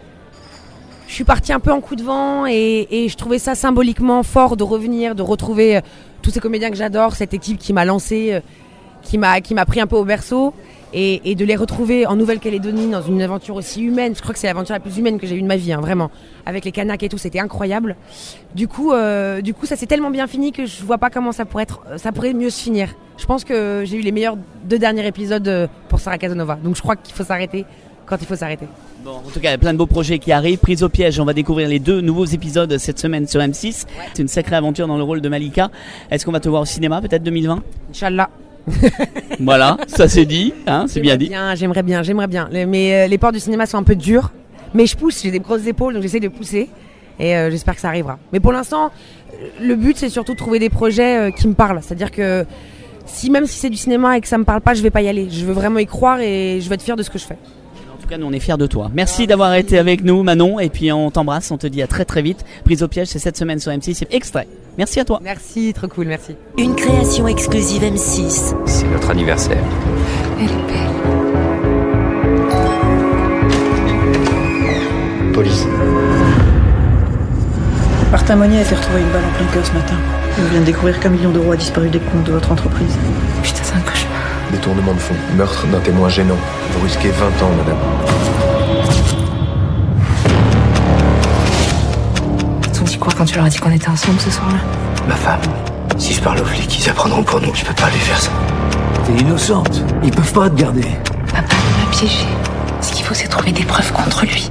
je suis partie un peu en coup de vent et, et je trouvais ça symboliquement fort de revenir, de retrouver euh, tous ces comédiens que j'adore, cette équipe qui m'a lancée, euh, qui m'a qui m'a pris un peu au berceau. Et, et de les retrouver en Nouvelle-Calédonie dans une aventure aussi humaine. Je crois que c'est l'aventure la plus humaine que j'ai eue de ma vie, hein, vraiment. Avec les Kanaks et tout, c'était incroyable. Du coup, euh, du coup, ça s'est tellement bien fini que je vois pas comment ça pourrait être, ça pourrait mieux se finir. Je pense que j'ai eu les meilleurs deux derniers épisodes pour Sarah Casanova. Donc je crois qu'il faut s'arrêter quand il faut s'arrêter. Bon, en tout cas, il y a plein de beaux projets qui arrivent. Prise au piège, on va découvrir les deux nouveaux épisodes cette semaine sur M six. Ouais. C'est une sacrée aventure dans le rôle de Malika. Est-ce qu'on va te voir au cinéma, peut-être deux mille vingt? Inch'Allah. Voilà, ça c'est dit, hein, c'est bien dit. Bien, j'aimerais bien, j'aimerais bien. Les, mais euh, les portes du cinéma sont un peu dures, mais je pousse, j'ai des grosses épaules, donc j'essaie de pousser et euh, j'espère que ça arrivera. Mais pour l'instant, le but c'est surtout de trouver des projets euh, qui me parlent. C'est-à-dire que si même si c'est du cinéma et que ça me parle pas, je vais pas y aller. Je veux vraiment y croire et je veux être fière de ce que je fais. En tout cas, nous on est fiers de toi. Merci d'avoir été avec nous, Manon, et puis on t'embrasse, on te dit à très très vite. Prise au piège, c'est cette semaine sur M six, c'est extrait. Merci à toi. Merci, trop cool, merci. Une création exclusive M six. C'est notre anniversaire. Elle est belle. Police. Martin Monnier a été retrouvé une balle en plein cœur ce matin. On vient de découvrir qu'un million d'euros a disparu des comptes de votre entreprise. Putain, c'est un cauchemar. Détournement de fonds, meurtre d'un témoin gênant. Vous risquez vingt ans, madame. T'ont dit quoi quand tu leur as dit qu'on était ensemble ce soir-là? Ma femme. Si je parle aux flics, ils apprendront pour nous. Je peux pas lui faire ça. T'es innocente. Ils peuvent pas te garder. Papa m'a piégé. Ce qu'il faut, c'est trouver des preuves contre lui.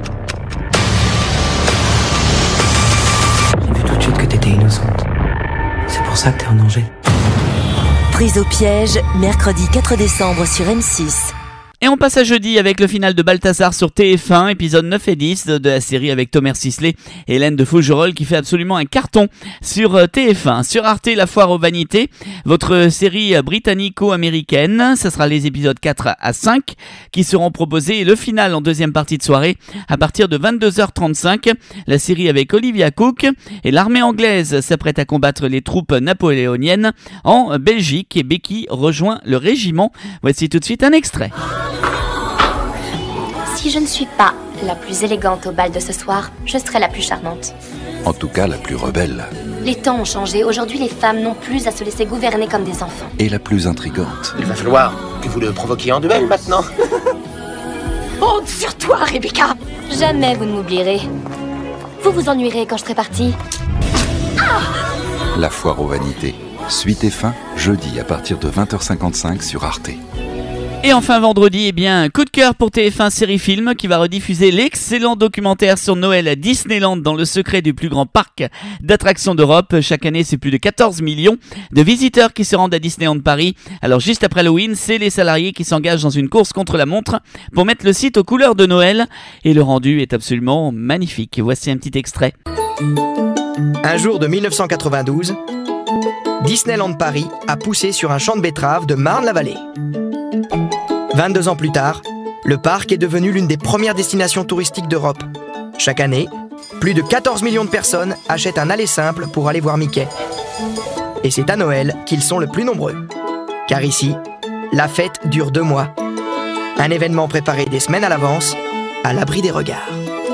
J'ai vu tout de suite que t'étais innocente. C'est pour ça que t'es en danger. Prise au piège, mercredi quatre décembre sur M six. Et on passe à jeudi avec le final de Balthazar sur T F un, épisode neuf et dix de la série avec Thomas Sisley et Hélène de Fougerolles qui fait absolument un carton sur T F un. Sur Arte, La Foire aux Vanités, votre série britannico-américaine, ce sera les épisodes quatre à cinq qui seront proposés et le final en deuxième partie de soirée à partir de vingt-deux heures trente-cinq. La série avec Olivia Cook et l'armée anglaise s'apprête à combattre les troupes napoléoniennes en Belgique et Becky rejoint le régiment. Voici tout de suite un extrait. Si je ne suis pas la plus élégante au bal de ce soir, je serai la plus charmante. En tout cas, la plus rebelle. Les temps ont changé. Aujourd'hui, les femmes n'ont plus à se laisser gouverner comme des enfants. Et la plus intrigante. Il va falloir que vous le provoquiez en duel maintenant. Honte sur toi, Rebecca! Jamais vous ne m'oublierez. Vous vous ennuierez quand je serai partie. Ah! La foire aux vanités. Suite et fin, jeudi à partir de vingt heures cinquante-cinq sur Arte. Et enfin vendredi, eh bien, coup de cœur pour T F un Série Film qui va rediffuser l'excellent documentaire sur Noël à Disneyland dans le secret du plus grand parc d'attractions d'Europe. Chaque année, c'est plus de quatorze millions de visiteurs qui se rendent à Disneyland Paris. Alors juste après Halloween, c'est les salariés qui s'engagent dans une course contre la montre pour mettre le site aux couleurs de Noël. Et le rendu est absolument magnifique. Voici un petit extrait. Un jour de mille neuf cent quatre-vingt-douze, Disneyland Paris a poussé sur un champ de betteraves de Marne-la-Vallée. vingt-deux ans plus tard, le parc est devenu l'une des premières destinations touristiques d'Europe. Chaque année, plus de quatorze millions de personnes achètent un aller simple pour aller voir Mickey. Et c'est à Noël qu'ils sont le plus nombreux. Car ici, la fête dure deux mois. Un événement préparé des semaines à l'avance, à l'abri des regards.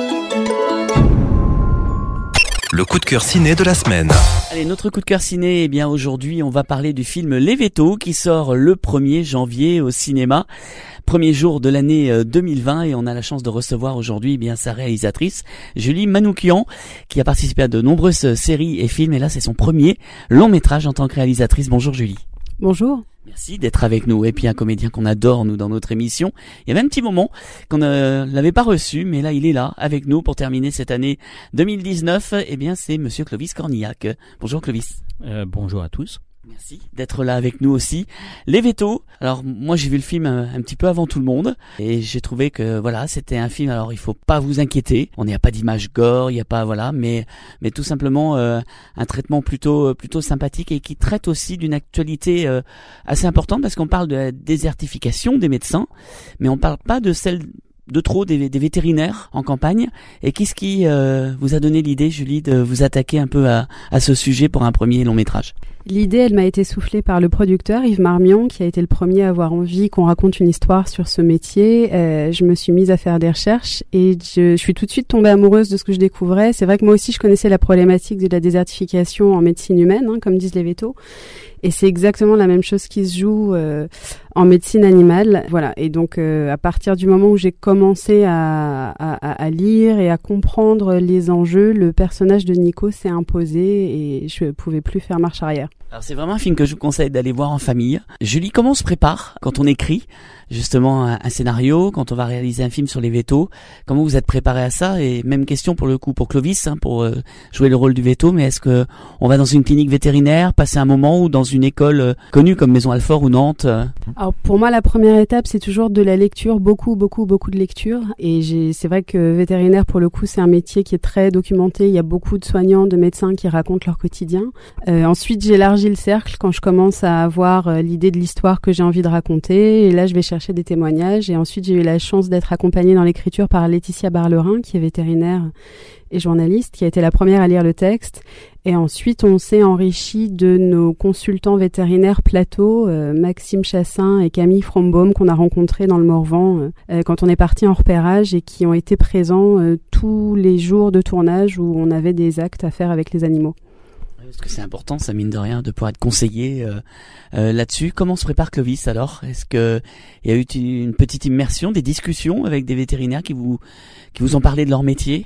Le coup de cœur ciné de la semaine. Allez, notre coup de cœur ciné, eh bien aujourd'hui on va parler du film Les Vétos qui sort le premier janvier au cinéma. Premier jour de l'année deux mille vingt et on a la chance de recevoir aujourd'hui eh bien sa réalisatrice Julie Manoukian qui a participé à de nombreuses séries et films et là c'est son premier long métrage en tant que réalisatrice. Bonjour Julie. Bonjour. Merci d'être avec nous. Et puis un comédien qu'on adore, nous, dans notre émission. Il y avait un petit moment qu'on ne l'avait pas reçu, mais là, il est là, avec nous, pour terminer cette année deux mille dix-neuf. Eh bien, c'est Monsieur Clovis Cornillac. Bonjour Clovis. Euh, bonjour à tous. Merci d'être là avec nous aussi. Les Vétos. Alors moi j'ai vu le film un, un petit peu avant tout le monde et j'ai trouvé que voilà c'était un film. Alors il faut pas vous inquiéter. On n'y a pas d'image gore, il y a pas voilà, mais mais tout simplement euh, un traitement plutôt plutôt sympathique et qui traite aussi d'une actualité euh, assez importante parce qu'on parle de la désertification des médecins, mais on parle pas de celle de trop des, des vétérinaires en campagne. Et qu'est-ce qui euh, vous a donné l'idée, Julie, de vous attaquer un peu à, à ce sujet pour un premier long métrage? L'idée, elle m'a été soufflée par le producteur Yves Marmion, qui a été le premier à avoir envie qu'on raconte une histoire sur ce métier. Euh, je me suis mise à faire des recherches et je, je suis tout de suite tombée amoureuse de ce que je découvrais. C'est vrai que moi aussi, je connaissais la problématique de la désertification en médecine humaine, hein, comme disent les vétos. Et c'est exactement la même chose qui se joue euh, en médecine animale. Voilà. Et donc, euh, à partir du moment où j'ai commencé à, à, à lire et à comprendre les enjeux, le personnage de Nico s'est imposé et je pouvais plus faire marche arrière. Alors c'est vraiment un film que je vous conseille d'aller voir en famille. Julie, comment on se prépare quand on écrit justement un, un scénario, quand on va réaliser un film sur les vétos? Comment vous êtes préparé à ça? Et même question pour le coup pour Clovis, hein, pour euh, jouer le rôle du véto. Mais est-ce que on va dans une clinique vétérinaire, passer un moment, ou dans une école euh, connue comme Maison Alfort ou Nantes? euh... Alors pour moi, la première étape, c'est toujours de la lecture, beaucoup, beaucoup, beaucoup de lecture. Et j'ai, c'est vrai que vétérinaire, pour le coup, c'est un métier qui est très documenté. Il y a beaucoup de soignants, de médecins qui racontent leur quotidien. Euh, ensuite, j'élargis le cercle quand je commence à avoir euh, l'idée de l'histoire que j'ai envie de raconter. Et là, je vais chercher des témoignages. Et ensuite, j'ai eu la chance d'être accompagnée dans l'écriture par Laetitia Barlerin, qui est vétérinaire et journaliste, qui a été la première à lire le texte. Et ensuite, on s'est enrichi de nos consultants vétérinaires plateau, euh, Maxime Chassin et Camille Frombaum, qu'on a rencontrés dans le Morvan euh, quand on est parti en repérage et qui ont été présents euh, tous les jours de tournage où on avait des actes à faire avec les animaux. Parce que c'est important, ça mine de rien, de pouvoir être conseillé euh, euh, là-dessus. Comment se prépare Clovis alors? Est-ce que il y a eu une petite immersion, des discussions avec des vétérinaires qui vous qui vous ont parlé de leur métier?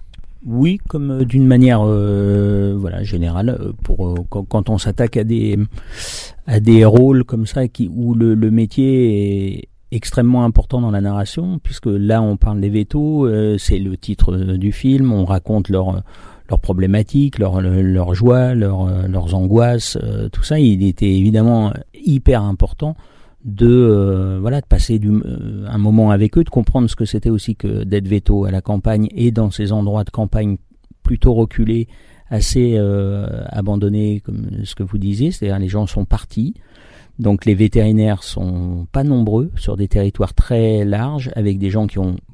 Oui, comme euh, d'une manière euh, voilà générale, euh, pour euh, quand, quand on s'attaque à des à des rôles comme ça qui où le, le métier est extrêmement important dans la narration, puisque là on parle des vétos, euh, c'est le titre du film, on raconte leur leurs problématiques, leurs leur joies, leurs leurs angoisses, euh, tout ça. Il était évidemment hyper important de euh, voilà de passer du, euh, un moment avec eux, de comprendre ce que c'était aussi que d'être véto à la campagne et dans ces endroits de campagne plutôt reculés, assez euh, abandonnés, comme ce que vous disiez, c'est-à-dire les gens sont partis. Donc les vétérinaires sont pas nombreux sur des territoires très larges, avec des gens qui ont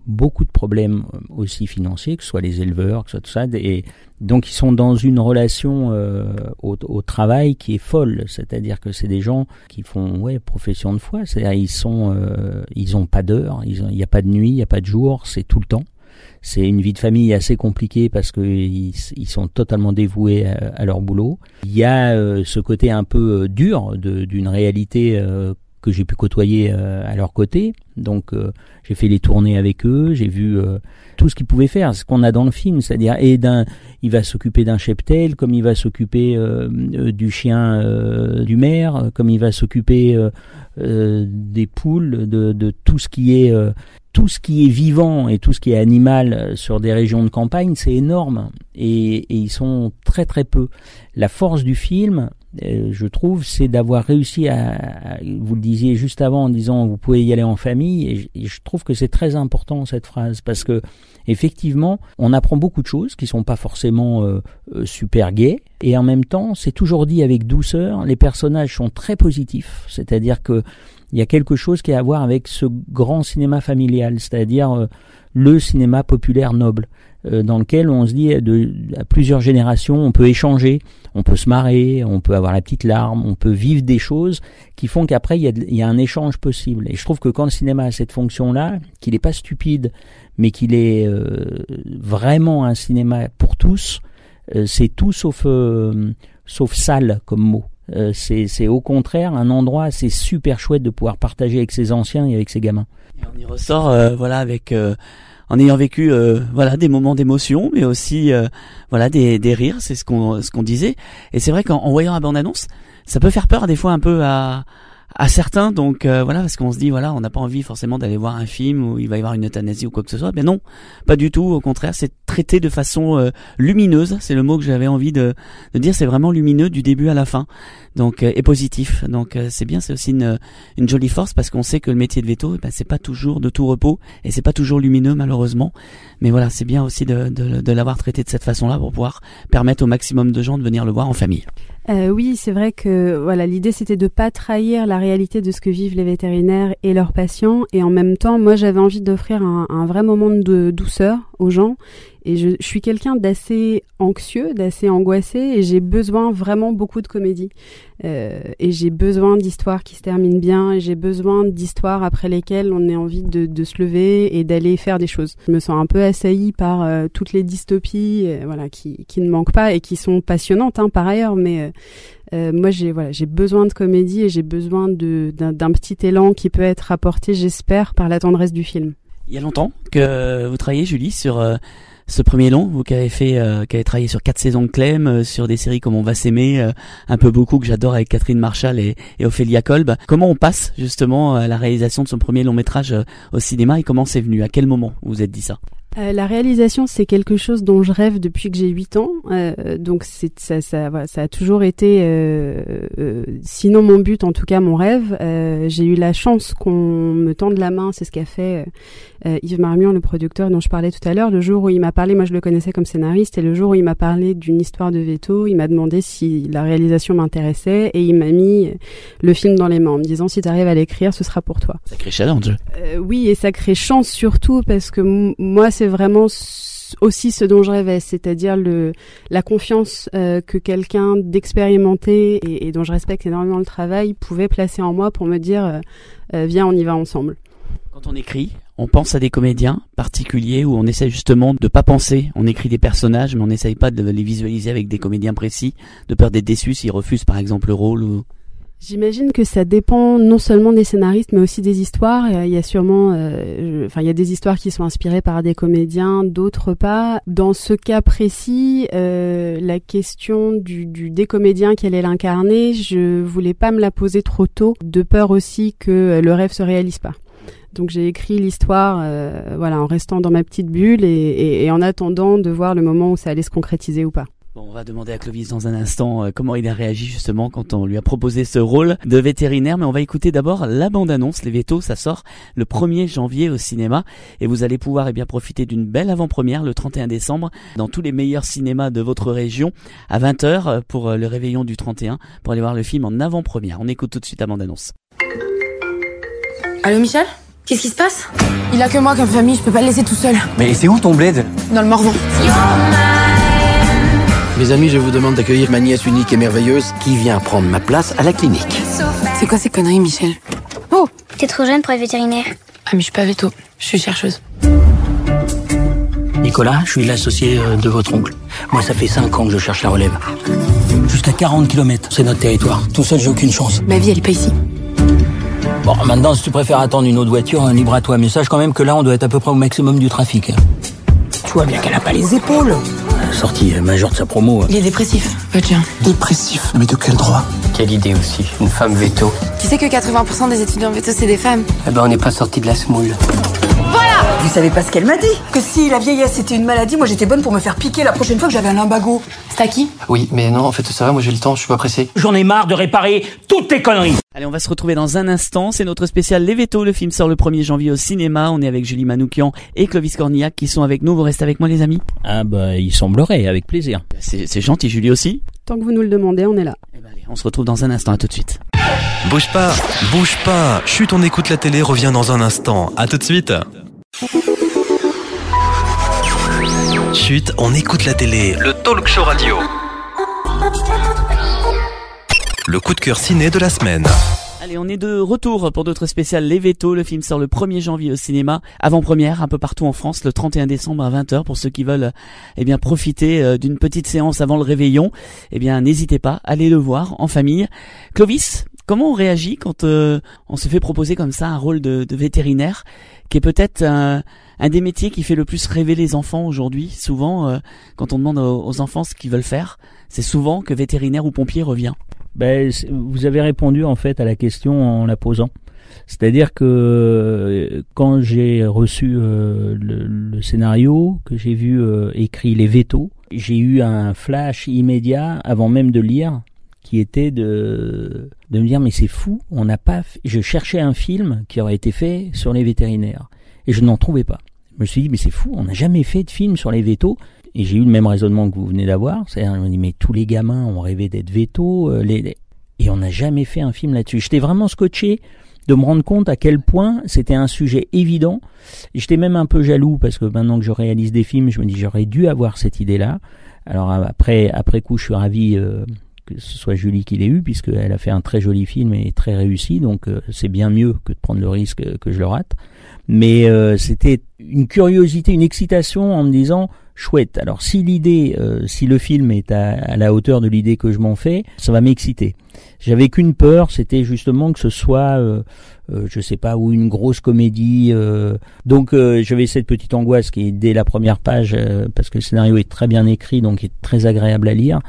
beaucoup de problèmes aussi financiers, que ce soit les éleveurs, que ce soit tout ça, et donc ils sont dans une relation euh, au, au travail qui est folle, c'est-à-dire que c'est des gens qui font ouais profession de foi, c'est-à-dire ils sont euh, ils ont pas d'heure, il n'y a pas de nuit, il n'y a pas de jour, c'est tout le temps. C'est une vie de famille assez compliquée parce que ils, ils sont totalement dévoués à, à leur boulot. Il y a euh, ce côté un peu dur de, d'une réalité euh, que j'ai pu côtoyer euh, à leur côté. Donc euh, j'ai fait les tournées avec eux, j'ai vu euh, tout ce qu'ils pouvaient faire, ce qu'on a dans le film, c'est-à-dire et d'un, il va s'occuper d'un cheptel, comme il va s'occuper euh, euh, du chien euh, du maire, comme il va s'occuper euh, euh, des poules, de, de tout ce qui est euh, tout ce qui est vivant et tout ce qui est animal sur des régions de campagne, c'est énorme et, et ils sont très très peu. La force du film, euh, je trouve, c'est d'avoir réussi à, à, vous le disiez juste avant en disant vous pouvez y aller en famille, et je, et je trouve que c'est très important cette phrase parce que effectivement on apprend beaucoup de choses qui sont pas forcément euh, euh, super gaies et en même temps c'est toujours dit avec douceur. Les personnages sont très positifs, c'est-à-dire que il y a quelque chose qui a à voir avec ce grand cinéma familial, c'est-à-dire euh, le cinéma populaire noble, euh, dans lequel on se dit de, à plusieurs générations, on peut échanger, on peut se marrer, on peut avoir la petite larme, on peut vivre des choses qui font qu'après il y a, il y a un échange possible. Et je trouve que quand le cinéma a cette fonction-là, qu'il n'est pas stupide, mais qu'il est euh, vraiment un cinéma pour tous, euh, c'est tout sauf euh, sauf sale comme mot. Euh, c'est, c'est au contraire un endroit, c'est super chouette de pouvoir partager avec ses anciens et avec ses gamins. Et on y ressort, euh, voilà, avec euh, en ayant vécu, euh, voilà, des moments d'émotion, mais aussi, euh, voilà, des, des rires, c'est ce qu'on, ce qu'on disait. Et c'est vrai qu'en en voyant la bande-annonce, ça peut faire peur des fois un peu à à certains, donc euh, voilà, parce qu'on se dit voilà, on n'a pas envie forcément d'aller voir un film où il va y avoir une euthanasie ou quoi que ce soit. Mais non, pas du tout. Au contraire, c'est traité de façon euh, lumineuse. C'est le mot que j'avais envie de, de dire. C'est vraiment lumineux du début à la fin, donc euh, et positif. Donc euh, c'est bien. C'est aussi une une jolie force parce qu'on sait que le métier de veto, ben, c'est pas toujours de tout repos et c'est pas toujours lumineux malheureusement. Mais voilà, c'est bien aussi de de, de l'avoir traité de cette façon-là pour pouvoir permettre au maximum de gens de venir le voir en famille. Euh, oui, c'est vrai que voilà, l'idée c'était de pas trahir la réalité de ce que vivent les vétérinaires et leurs patients, et en même temps, moi j'avais envie d'offrir un, un vrai moment de douceur aux gens. Et je, je suis quelqu'un d'assez anxieux, d'assez angoissé, et j'ai besoin vraiment beaucoup de comédie. Euh, et j'ai besoin d'histoires qui se terminent bien, et j'ai besoin d'histoires après lesquelles on ait envie de, de se lever et d'aller faire des choses. Je me sens un peu assaillie par euh, toutes les dystopies, euh, voilà, qui, qui ne manquent pas et qui sont passionnantes, hein, par ailleurs, mais euh, euh, moi j'ai voilà, j'ai besoin de comédie et j'ai besoin de d'un, d'un petit élan qui peut être apporté, j'espère, par la tendresse du film. Il y a longtemps que vous travaillez, Julie, sur euh, ce premier long, vous qui avez fait, euh, qui avez travaillé sur quatre saisons de Clem, euh, sur des séries comme On va s'aimer, euh, un peu beaucoup que j'adore avec Catherine Marchal et, et Ophélia Kolb. Comment on passe justement à la réalisation de son premier long métrage euh, au cinéma et comment c'est venu? À quel moment vous vous êtes dit ça? Euh, la réalisation, c'est quelque chose dont je rêve depuis que j'ai huit ans, euh, donc c'est ça, ça, voilà, ça a toujours été, euh, euh, sinon mon but, en tout cas mon rêve. Euh, j'ai eu la chance qu'on me tende la main, c'est ce qu'a fait euh, Yves Marmion, le producteur dont je parlais tout à l'heure. Le jour où il m'a parlé, moi je le connaissais comme scénariste, et le jour où il m'a parlé d'une histoire de veto, il m'a demandé si la réalisation m'intéressait, et il m'a mis le film dans les mains en me disant si t'arrives à l'écrire, ce sera pour toi. Sacré challenge. Euh, oui, et sacré chance surtout parce que m- moi c'est vraiment aussi ce dont je rêvais, c'est-à-dire le la confiance euh, que quelqu'un d'expérimenté et, et dont je respecte énormément le travail pouvait placer en moi pour me dire euh, euh, viens, on y va ensemble. Quand on écrit, on pense à des comédiens particuliers où on essaie justement de pas penser. On écrit des personnages, mais on n'essaye pas de les visualiser avec des comédiens précis, de peur d'être déçu s'ils refusent par exemple le rôle ou... J'imagine que ça dépend non seulement des scénaristes, mais aussi des histoires. Il y a sûrement, euh, je, enfin, il y a des histoires qui sont inspirées par des comédiens, d'autres pas. Dans ce cas précis, euh, la question du, du des comédiens qui allait l'incarner, je voulais pas me la poser trop tôt, de peur aussi que le rêve se réalise pas. Donc j'ai écrit l'histoire, euh, voilà, en restant dans ma petite bulle et, et, et en attendant de voir le moment où ça allait se concrétiser ou pas. Bon, on va demander à Clovis dans un instant euh, comment il a réagi justement quand on lui a proposé ce rôle de vétérinaire, mais on va écouter d'abord la bande-annonce. Les Vétos, ça sort le premier janvier au cinéma et vous allez pouvoir eh bien profiter d'une belle avant-première le trente et un décembre dans tous les meilleurs cinémas de votre région à vingt heures pour le réveillon du trente et un pour aller voir le film en avant-première. On écoute tout de suite la bande-annonce. Allô Michel ? Qu'est-ce qui se passe? Il a que moi comme famille, je peux pas le laisser tout seul. Mais c'est où ton bled? Dans le Morvan. Mes amis, je vous demande d'accueillir ma nièce unique et merveilleuse qui vient prendre ma place à la clinique. C'est quoi ces conneries, Michel? Oh, t'es trop jeune pour être vétérinaire. Ah mais je suis pas véto, je suis chercheuse. Nicolas, je suis l'associé de votre oncle. Moi, ça fait cinq ans que je cherche la relève. Jusqu'à quarante kilomètres, c'est notre territoire. Tout seul, j'ai aucune chance. Ma vie, elle est pas ici. Bon, maintenant, si tu préfères attendre une autre voiture, libre à toi. Mais sache quand même que là, on doit être à peu près au maximum du trafic. Tu vois bien qu'elle a pas les épaules. Sortie majeure de sa promo. Il est dépressif, votre chien. Dépressif? Mais de quel droit? Quelle idée aussi, une femme véto. Tu sais que quatre-vingts pour cent des étudiants véto, c'est des femmes. Eh ben, on n'est pas sorti de la semoule. Vous savez pas ce qu'elle m'a dit? Que si la vieillesse c'était une maladie, moi j'étais bonne pour me faire piquer la prochaine fois que j'avais un lumbago. C'est à qui? Oui, mais non, en fait, ça va, moi j'ai le temps, je suis pas pressé. J'en ai marre de réparer toutes tes conneries. Allez, on va se retrouver dans un instant. C'est notre spécial Les Vétos. Le film sort le premier janvier au cinéma. On est avec Julie Manoukian et Clovis Cornillac qui sont avec nous. Vous restez avec moi, les amis? Ah bah, il semblerait, avec plaisir. C'est, c'est gentil, Julie aussi. Tant que vous nous le demandez, on est là. Eh ben, allez, on se retrouve dans un instant. À tout de suite. Bouge pas, bouge pas. Chut, on écoute la télé, revient dans un instant. À tout de suite. Chut, on écoute la télé. Le talk show radio. Le coup de cœur ciné de la semaine. Allez, on est de retour pour d'autres spéciales Les Vétos. Le film sort le premier janvier au cinéma. Avant-première un peu partout en France le trente et un décembre à vingt heures pour ceux qui veulent eh bien profiter euh, d'une petite séance avant le réveillon. Eh bien, n'hésitez pas, allez le voir en famille. Clovis, comment on réagit quand euh, on se fait proposer comme ça un rôle de, de vétérinaire qui est peut-être un, un des métiers qui fait le plus rêver les enfants aujourd'hui. Souvent, euh, quand on demande aux, aux enfants ce qu'ils veulent faire, c'est souvent que vétérinaire ou pompier revient. Ben, vous avez répondu en fait à la question en la posant. C'est-à-dire que quand j'ai reçu euh, le, le scénario, que j'ai vu euh, écrit Les Vétos, j'ai eu un flash immédiat avant même de lire, qui était de de me dire mais c'est fou, on n'a pas. Fait... Je cherchais un film qui aurait été fait sur les vétérinaires et je n'en trouvais pas. Je me suis dit mais c'est fou, on n'a jamais fait de film sur les vétos. Et j'ai eu le même raisonnement que vous venez d'avoir. C'est-à-dire, je me dis, mais tous les gamins ont rêvé d'être vétos, euh, les, les... et on n'a jamais fait un film là-dessus. J'étais vraiment scotché de me rendre compte à quel point c'était un sujet évident. Et j'étais même un peu jaloux parce que maintenant que je réalise des films, je me dis, j'aurais dû avoir cette idée-là. Alors après, après coup, je suis ravi euh, que ce soit Julie qui l'ait eu, puisqu'elle a fait un très joli film et très réussi. Donc euh, c'est bien mieux que de prendre le risque que je le rate. Mais euh, c'était une curiosité, une excitation en me disant chouette. Alors si l'idée, euh, si le film est à, à la hauteur de l'idée que je m'en fais, ça va m'exciter. J'avais qu'une peur, c'était justement que ce soit, euh, euh, je sais pas, ou une grosse comédie. Euh, donc euh, j'avais cette petite angoisse qui est dès la première page, euh, parce que le scénario est très bien écrit, donc il est très agréable à lire.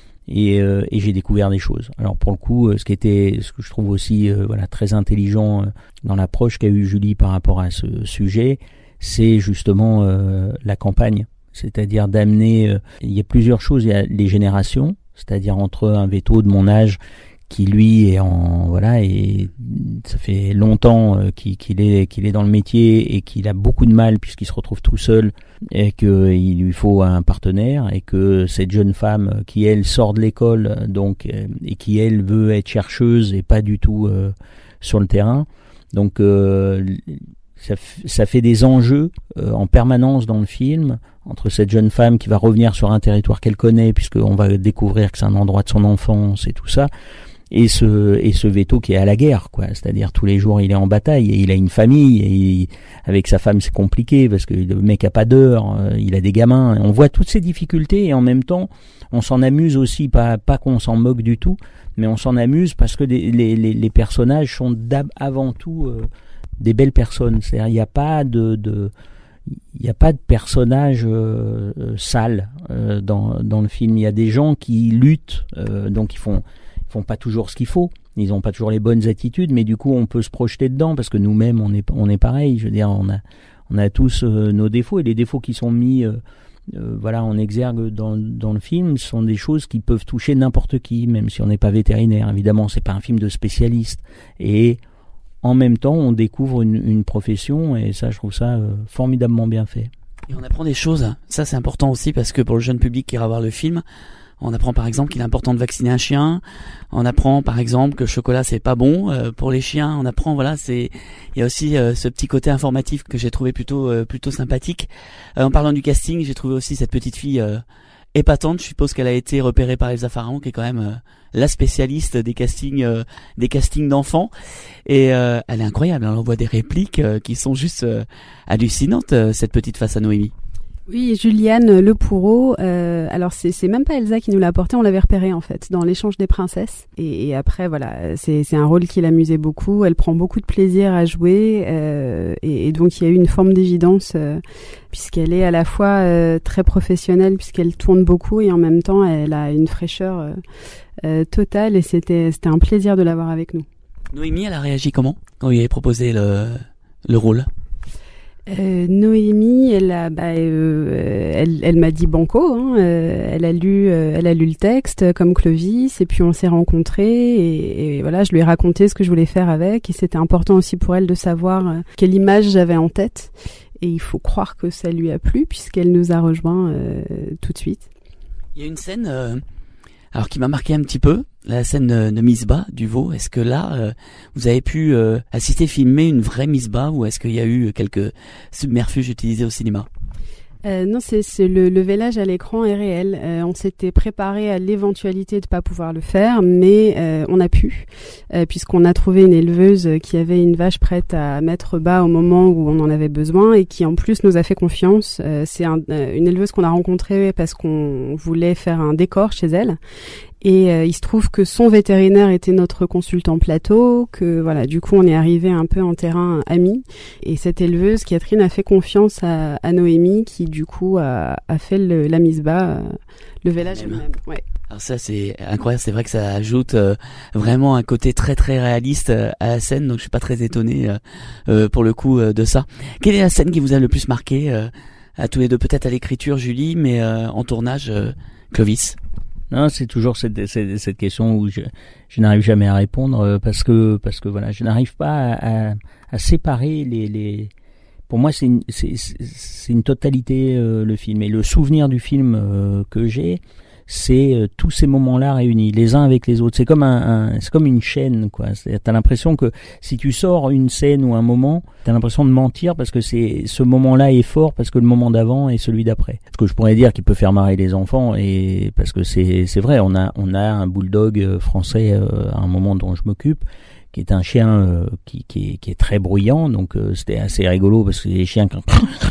Et, euh, et j'ai découvert des choses. Alors pour le coup, ce qui était, ce que je trouve aussi, euh, voilà, très intelligent euh, dans l'approche qu'a eu Julie par rapport à ce sujet, c'est justement euh, la campagne. C'est-à-dire d'amener, euh, il y a plusieurs choses. Il y a les générations, c'est-à-dire entre un véto de mon âge qui lui est en voilà et ça fait longtemps euh, qu'il, qu'il est qu'il est dans le métier et qu'il a beaucoup de mal puisqu'il se retrouve tout seul et que il lui faut un partenaire et que cette jeune femme qui elle sort de l'école donc euh, et qui elle veut être chercheuse et pas du tout euh, sur le terrain donc euh, ça, f- ça fait des enjeux euh, en permanence dans le film entre cette jeune femme qui va revenir sur un territoire qu'elle connaît puisqu'on va découvrir que c'est un endroit de son enfance et tout ça et ce et ce véto qui est à la guerre quoi, c'est-à-dire tous les jours il est en bataille et il a une famille et il, avec sa femme c'est compliqué parce que le mec a pas d'heure, euh, il a des gamins, on voit toutes ces difficultés et en même temps on s'en amuse aussi, pas pas qu'on s'en moque du tout, mais on s'en amuse parce que les les les personnages sont avant tout euh, des belles personnes, c'est-à-dire il y a pas de de il n'y a pas de personnage euh, sale euh, dans dans le film, il y a des gens qui luttent euh, donc ils font font pas toujours ce qu'il faut, ils ont pas toujours les bonnes attitudes, mais du coup on peut se projeter dedans parce que nous-mêmes on est on est pareil, je veux dire on a on a tous euh, nos défauts et les défauts qui sont mis euh, euh, voilà en exergue dans dans le film sont des choses qui peuvent toucher n'importe qui, même si on n'est pas vétérinaire. Évidemment, c'est pas un film de spécialiste et en même temps on découvre une une profession et ça je trouve ça euh, formidablement bien fait. Et on apprend des choses, ça c'est important aussi parce que pour le jeune public qui ira voir le film, On apprend par exemple qu'il est important de vacciner un chien. On apprend par exemple que le chocolat c'est pas bon euh, pour les chiens. On apprend, voilà, c'est il y a aussi euh, ce petit côté informatif que j'ai trouvé plutôt euh, plutôt sympathique. Euh, en parlant du casting, j'ai trouvé aussi cette petite fille euh, épatante. Je suppose qu'elle a été repérée par Elsa Pharaon, qui est quand même euh, la spécialiste des castings euh, des castings d'enfants. Et euh, elle est incroyable. On voit des répliques euh, qui sont juste euh, hallucinantes. Euh, cette petite face à Noémie. Oui, Juliane Le Pourreau. Euh, alors c'est c'est même pas Elsa qui nous l'a apporté, on l'avait repéré en fait dans l'échange des princesses. Et, et après voilà, c'est c'est un rôle qui l'amusait beaucoup. Elle prend beaucoup de plaisir à jouer euh, et, et donc il y a eu une forme d'évidence euh, puisqu'elle est à la fois euh, très professionnelle puisqu'elle tourne beaucoup et en même temps elle a une fraîcheur euh, euh, totale et c'était c'était un plaisir de l'avoir avec nous. Noémie, elle a réagi comment quand vous lui avez proposé le le rôle? Euh, Noémie, elle a, bah, euh, elle, elle m'a dit banco. Hein, euh, elle a lu, euh, elle a lu le texte comme Clovis, et puis on s'est rencontrés. Et, et voilà, je lui ai raconté ce que je voulais faire avec, et c'était important aussi pour elle de savoir euh, quelle image j'avais en tête. Et il faut croire que ça lui a plu puisqu'elle nous a rejoints euh, tout de suite. Il y a une scène, euh, alors qui m'a marqué un petit peu. La scène de, de Misbah du veau, est-ce que là, euh, vous avez pu euh, assister, filmer une vraie Misbah ou est-ce qu'il y a eu quelques submerfuges utilisés au cinéma? Euh, non, c'est, c'est le, le vélage à l'écran est réel. Euh, on s'était préparé à l'éventualité de pas pouvoir le faire, mais euh, on a pu, euh, puisqu'on a trouvé une éleveuse qui avait une vache prête à mettre bas au moment où on en avait besoin et qui en plus nous a fait confiance. Euh, c'est un, euh, une éleveuse qu'on a rencontrée parce qu'on voulait faire un décor chez elle. Et euh, il se trouve que son vétérinaire était notre consultant plateau, que voilà, du coup on est arrivé un peu en terrain ami. Et cette éleveuse, Catherine, a fait confiance à, à Noémie, qui du coup a, a fait le, la Misbah, euh, le vélage elle-même. Ouais. Alors ça c'est incroyable, c'est vrai que ça ajoute euh, vraiment un côté très très réaliste euh, à la scène, donc je suis pas très étonné euh, euh, pour le coup euh, de ça. Quelle est la scène qui vous a le plus marqué euh, à tous les deux, peut-être à l'écriture Julie, mais euh, en tournage euh, Clovis? Non, c'est toujours cette, cette, cette question où je, je n'arrive jamais à répondre parce que parce que voilà, je n'arrive pas à, à, à séparer les, les. Pour moi, c'est une, c'est, c'est une totalité euh, le film, et le souvenir du film euh, que j'ai, c'est euh, tous ces moments-là réunis, les uns avec les autres. C'est comme un, un c'est comme une chaîne, quoi. C'est, t'as l'impression que si tu sors une scène ou un moment, t'as l'impression de mentir parce que c'est ce moment-là est fort parce que le moment d'avant est celui d'après. Ce que je pourrais dire qui peut faire marrer les enfants, et parce que c'est c'est vrai, on a on a un bulldog français euh, à un moment dont je m'occupe, qui est un chien euh, qui qui est, qui est très bruyant, donc euh, c'était assez rigolo parce que c'est des chiens qui,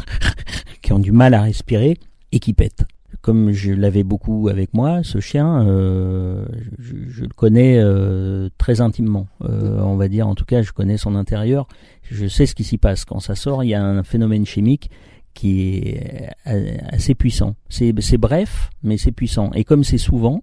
qui ont du mal à respirer et qui pètent. Comme je l'avais beaucoup avec moi, ce chien, euh, je, je le connais euh, très intimement. Euh, on va dire, en tout cas, je connais son intérieur. Je sais ce qui s'y passe. Quand ça sort, il y a un phénomène chimique qui est assez puissant. C'est, c'est bref, mais c'est puissant. Et comme c'est souvent,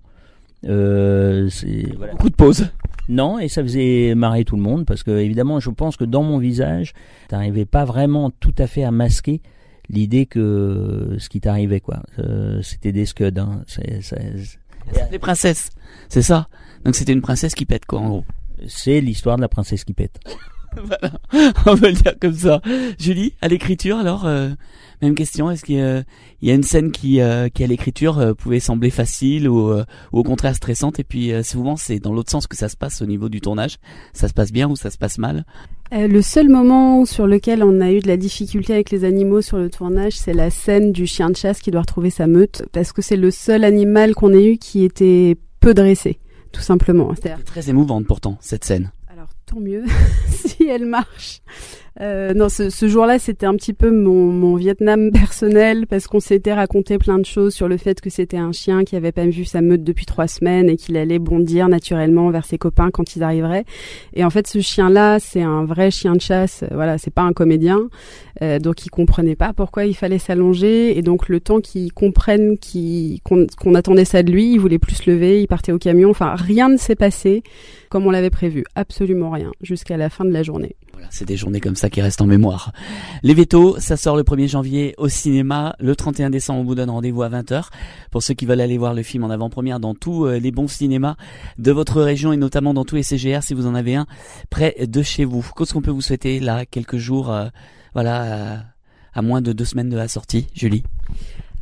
euh, c'est voilà. Beaucoup de pauses. Non, et ça faisait marrer tout le monde parce que évidemment, je pense que dans mon visage, t'arrivais pas vraiment tout à fait à masquer l'idée que ce qui t'arrivait, quoi. Euh, c'était des scuds, hein. C'est, c'est, c'est des princesses, c'est ça. Donc c'était une princesse qui pète, quoi, en gros. C'est l'histoire de la princesse qui pète. Voilà, on peut le dire comme ça. Julie, à l'écriture, alors, euh, même question. Est-ce qu'il y a, il y a une scène qui, euh, qui à l'écriture euh, pouvait sembler facile ou, euh, ou au contraire stressante, et puis euh, souvent c'est dans l'autre sens que ça se passe au niveau du tournage. Ça se passe bien ou ça se passe mal? Euh, le seul moment sur lequel on a eu de la difficulté avec les animaux sur le tournage, c'est la scène du chien de chasse qui doit retrouver sa meute, parce que c'est le seul animal qu'on ait eu qui était peu dressé, tout simplement. C'est-à-dire... C'est très émouvante pourtant, cette scène. Alors tant mieux, si elle marche. Euh, non, ce, ce jour-là, c'était un petit peu mon, mon Vietnam personnel, parce qu'on s'était raconté plein de choses sur le fait que c'était un chien qui avait pas vu sa meute depuis trois semaines et qu'il allait bondir naturellement vers ses copains quand ils arriveraient. Et en fait, ce chien-là, c'est un vrai chien de chasse. Voilà, c'est pas un comédien, euh, donc il comprenait pas pourquoi il fallait s'allonger. Et donc le temps qu'il comprenne qu'il, qu'on, qu'on attendait ça de lui, il voulait plus se lever, il partait au camion. Enfin, rien ne s'est passé comme on l'avait prévu, absolument rien, jusqu'à la fin de la journée. Voilà, c'est des journées comme ça qui restent en mémoire. Les Vétos, ça sort le premier janvier au cinéma. Le trente et un décembre, on vous donne rendez-vous à vingt heures. Pour ceux qui veulent aller voir le film en avant-première dans tous les bons cinémas de votre région et notamment dans tous les C G R, si vous en avez un près de chez vous. Qu'est-ce qu'on peut vous souhaiter là, quelques jours, euh, voilà, euh, à moins de deux semaines de la sortie, Julie?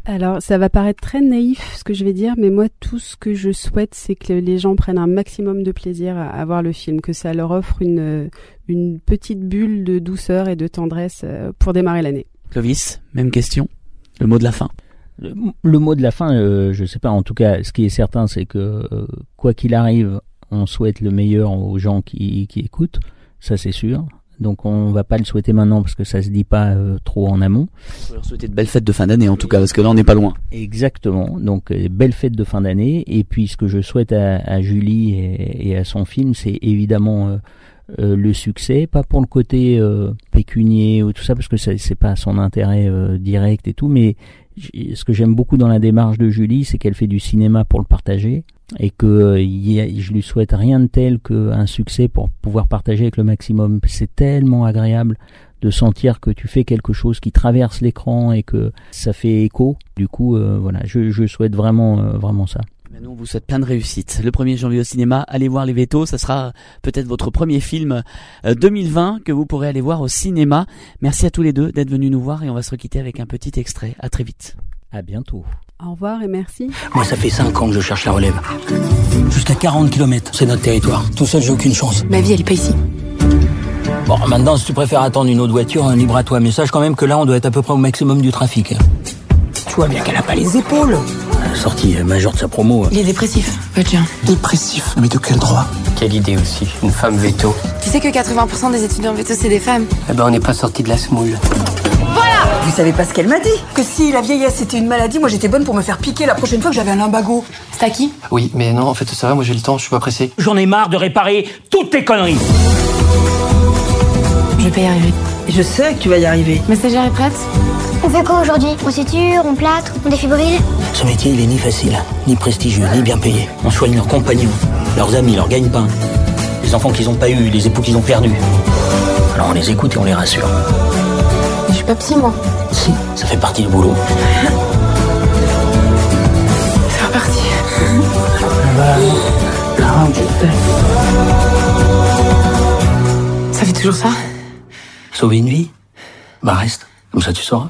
Alors, ça va paraître très naïf ce que je vais dire, mais moi, tout ce que je souhaite, c'est que les gens prennent un maximum de plaisir à, à voir le film, que ça leur offre une, une petite bulle de douceur et de tendresse pour démarrer l'année. Clovis, même question. Le mot de la fin. Le, le mot de la fin, euh, je sais pas. En tout cas, ce qui est certain, c'est que euh, quoi qu'il arrive, on souhaite le meilleur aux gens qui, qui écoutent. Ça, c'est sûr. Donc on va pas le souhaiter maintenant parce que ça se dit pas euh, trop en amont. On va leur souhaiter de belles fêtes de fin d'année en tout cas, parce que là on n'est pas loin. Exactement, donc euh, belles fêtes de fin d'année. Et puis ce que je souhaite à, à Julie et, et à son film, c'est évidemment euh, euh, le succès, pas pour le côté euh, pécunier ou tout ça, parce que ça, c'est pas son intérêt euh, direct et tout, mais j- ce que j'aime beaucoup dans la démarche de Julie, c'est qu'elle fait du cinéma pour le partager. Et que euh, y a, je lui souhaite rien de tel qu'un succès pour pouvoir partager avec le maximum. C'est tellement agréable de sentir que tu fais quelque chose qui traverse l'écran et que ça fait écho. Du coup, euh, voilà, je, je souhaite vraiment, euh, vraiment ça. Maintenant, on vous souhaite plein de réussite. Le premier janvier au cinéma, allez voir Les Vétos. Ça sera peut-être votre premier film euh, deux mille vingt que vous pourrez aller voir au cinéma. Merci à tous les deux d'être venus nous voir et on va se quitter avec un petit extrait. À très vite. À bientôt. Au revoir et merci. Moi, ça fait cinq ans que je cherche la relève. Jusqu'à quarante kilomètres, c'est notre territoire. Tout seul, j'ai aucune chance. Ma vie, elle est pas ici. Bon, maintenant, si tu préfères attendre une autre voiture, libre à toi. Mais sache quand même que là, on doit être à peu près au maximum du trafic. Tu vois bien qu'elle a pas les épaules. Sortie majeure de sa promo. Il est dépressif, votre chien. Dépressif? Mais de quel droit? Quelle idée aussi, une femme veto. Tu sais que quatre-vingts pour cent des étudiants veto, c'est des femmes. Eh ben, on n'est pas sorti de la semoule. Voilà! Vous savez pas ce qu'elle m'a dit? Que si la vieillesse c'était une maladie, moi j'étais bonne pour me faire piquer la prochaine fois que j'avais un lumbago. C'est à qui? Oui, mais non, en fait, ça va, moi j'ai le temps, je suis pas pressé. J'en ai marre de réparer toutes tes conneries. Je vais pas y arriver. Je sais que tu vas y arriver. Ma stagiaire est prête? On fait quoi aujourd'hui? On suture, on plâtre, on défibrille? Ce métier, il est ni facile, ni prestigieux, ni bien payé. On soigne leurs compagnons, leurs amis, leurs gagne-pain. Les enfants qu'ils ont pas eu, les époux qu'ils ont perdus. Alors on les écoute et on les rassure. Mais je suis pas psy, moi. Si, ça fait partie du boulot. C'est reparti. Ça fait toujours ça? Sauver une vie? Bah reste, comme ça tu sauras.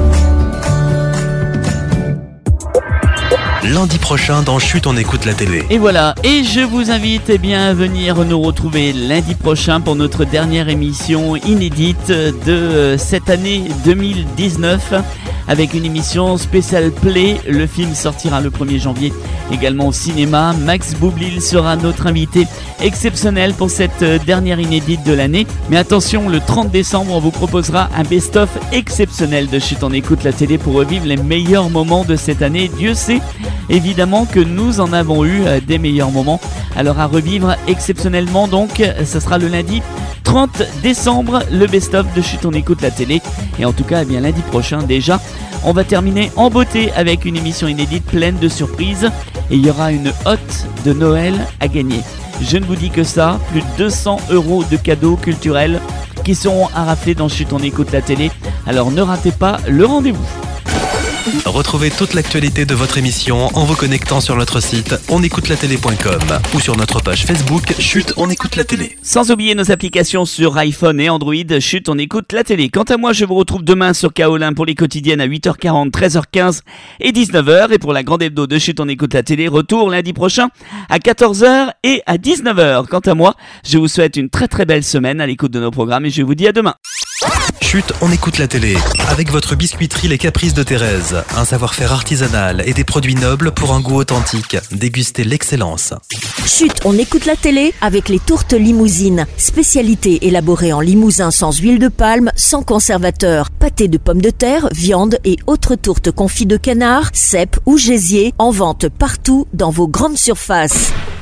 Lundi prochain dans Chut, on écoute la télé. Et voilà, et je vous invite eh bien, à venir nous retrouver lundi prochain pour notre dernière émission inédite de cette année deux mille dix-neuf avec une émission spéciale Play. Le film sortira le premier janvier également au cinéma. Max Boublil sera notre invité exceptionnel pour cette dernière inédite de l'année. Mais attention, le trente décembre, on vous proposera un best-of exceptionnel de Chut, on écoute la télé pour revivre les meilleurs moments de cette année. Dieu sait évidemment que nous en avons eu euh, des meilleurs moments. Alors à revivre exceptionnellement donc, ça sera le lundi trente décembre, le best-of de Chut, on écoute la télé. Et en tout cas, eh bien lundi prochain déjà, on va terminer en beauté avec une émission inédite pleine de surprises. Et il y aura une hotte de Noël à gagner. Je ne vous dis que ça, plus de deux cents euros de cadeaux culturels qui seront à rafler dans Chut, on écoute la télé. Alors ne ratez pas le rendez-vous. Retrouvez toute l'actualité de votre émission en vous connectant sur notre site onécoutelatélé point com ou sur notre page Facebook Chut, on écoute la télé. Sans oublier nos applications sur iPhone et Android. Chut, on écoute la télé. Quant à moi, je vous retrouve demain sur Kaolin pour les quotidiennes à huit heures quarante, treize heures quinze et dix-neuf heures. Et pour la grande hebdo de Chut, on écoute la télé, retour lundi prochain à quatorze heures et à dix-neuf heures. Quant à moi, je vous souhaite une très très belle semaine à l'écoute de nos programmes et je vous dis à demain. Chut, on écoute la télé. Avec votre biscuiterie Les Caprices de Thérèse. Un savoir-faire artisanal et des produits nobles pour un goût authentique. Dégustez l'excellence. Chut, on écoute la télé avec les tourtes limousines. Spécialité élaborée en limousin sans huile de palme, sans conservateur. Pâté de pommes de terre, viande et autres tourtes confites de canard, cèpes ou gésier. En vente partout dans vos grandes surfaces.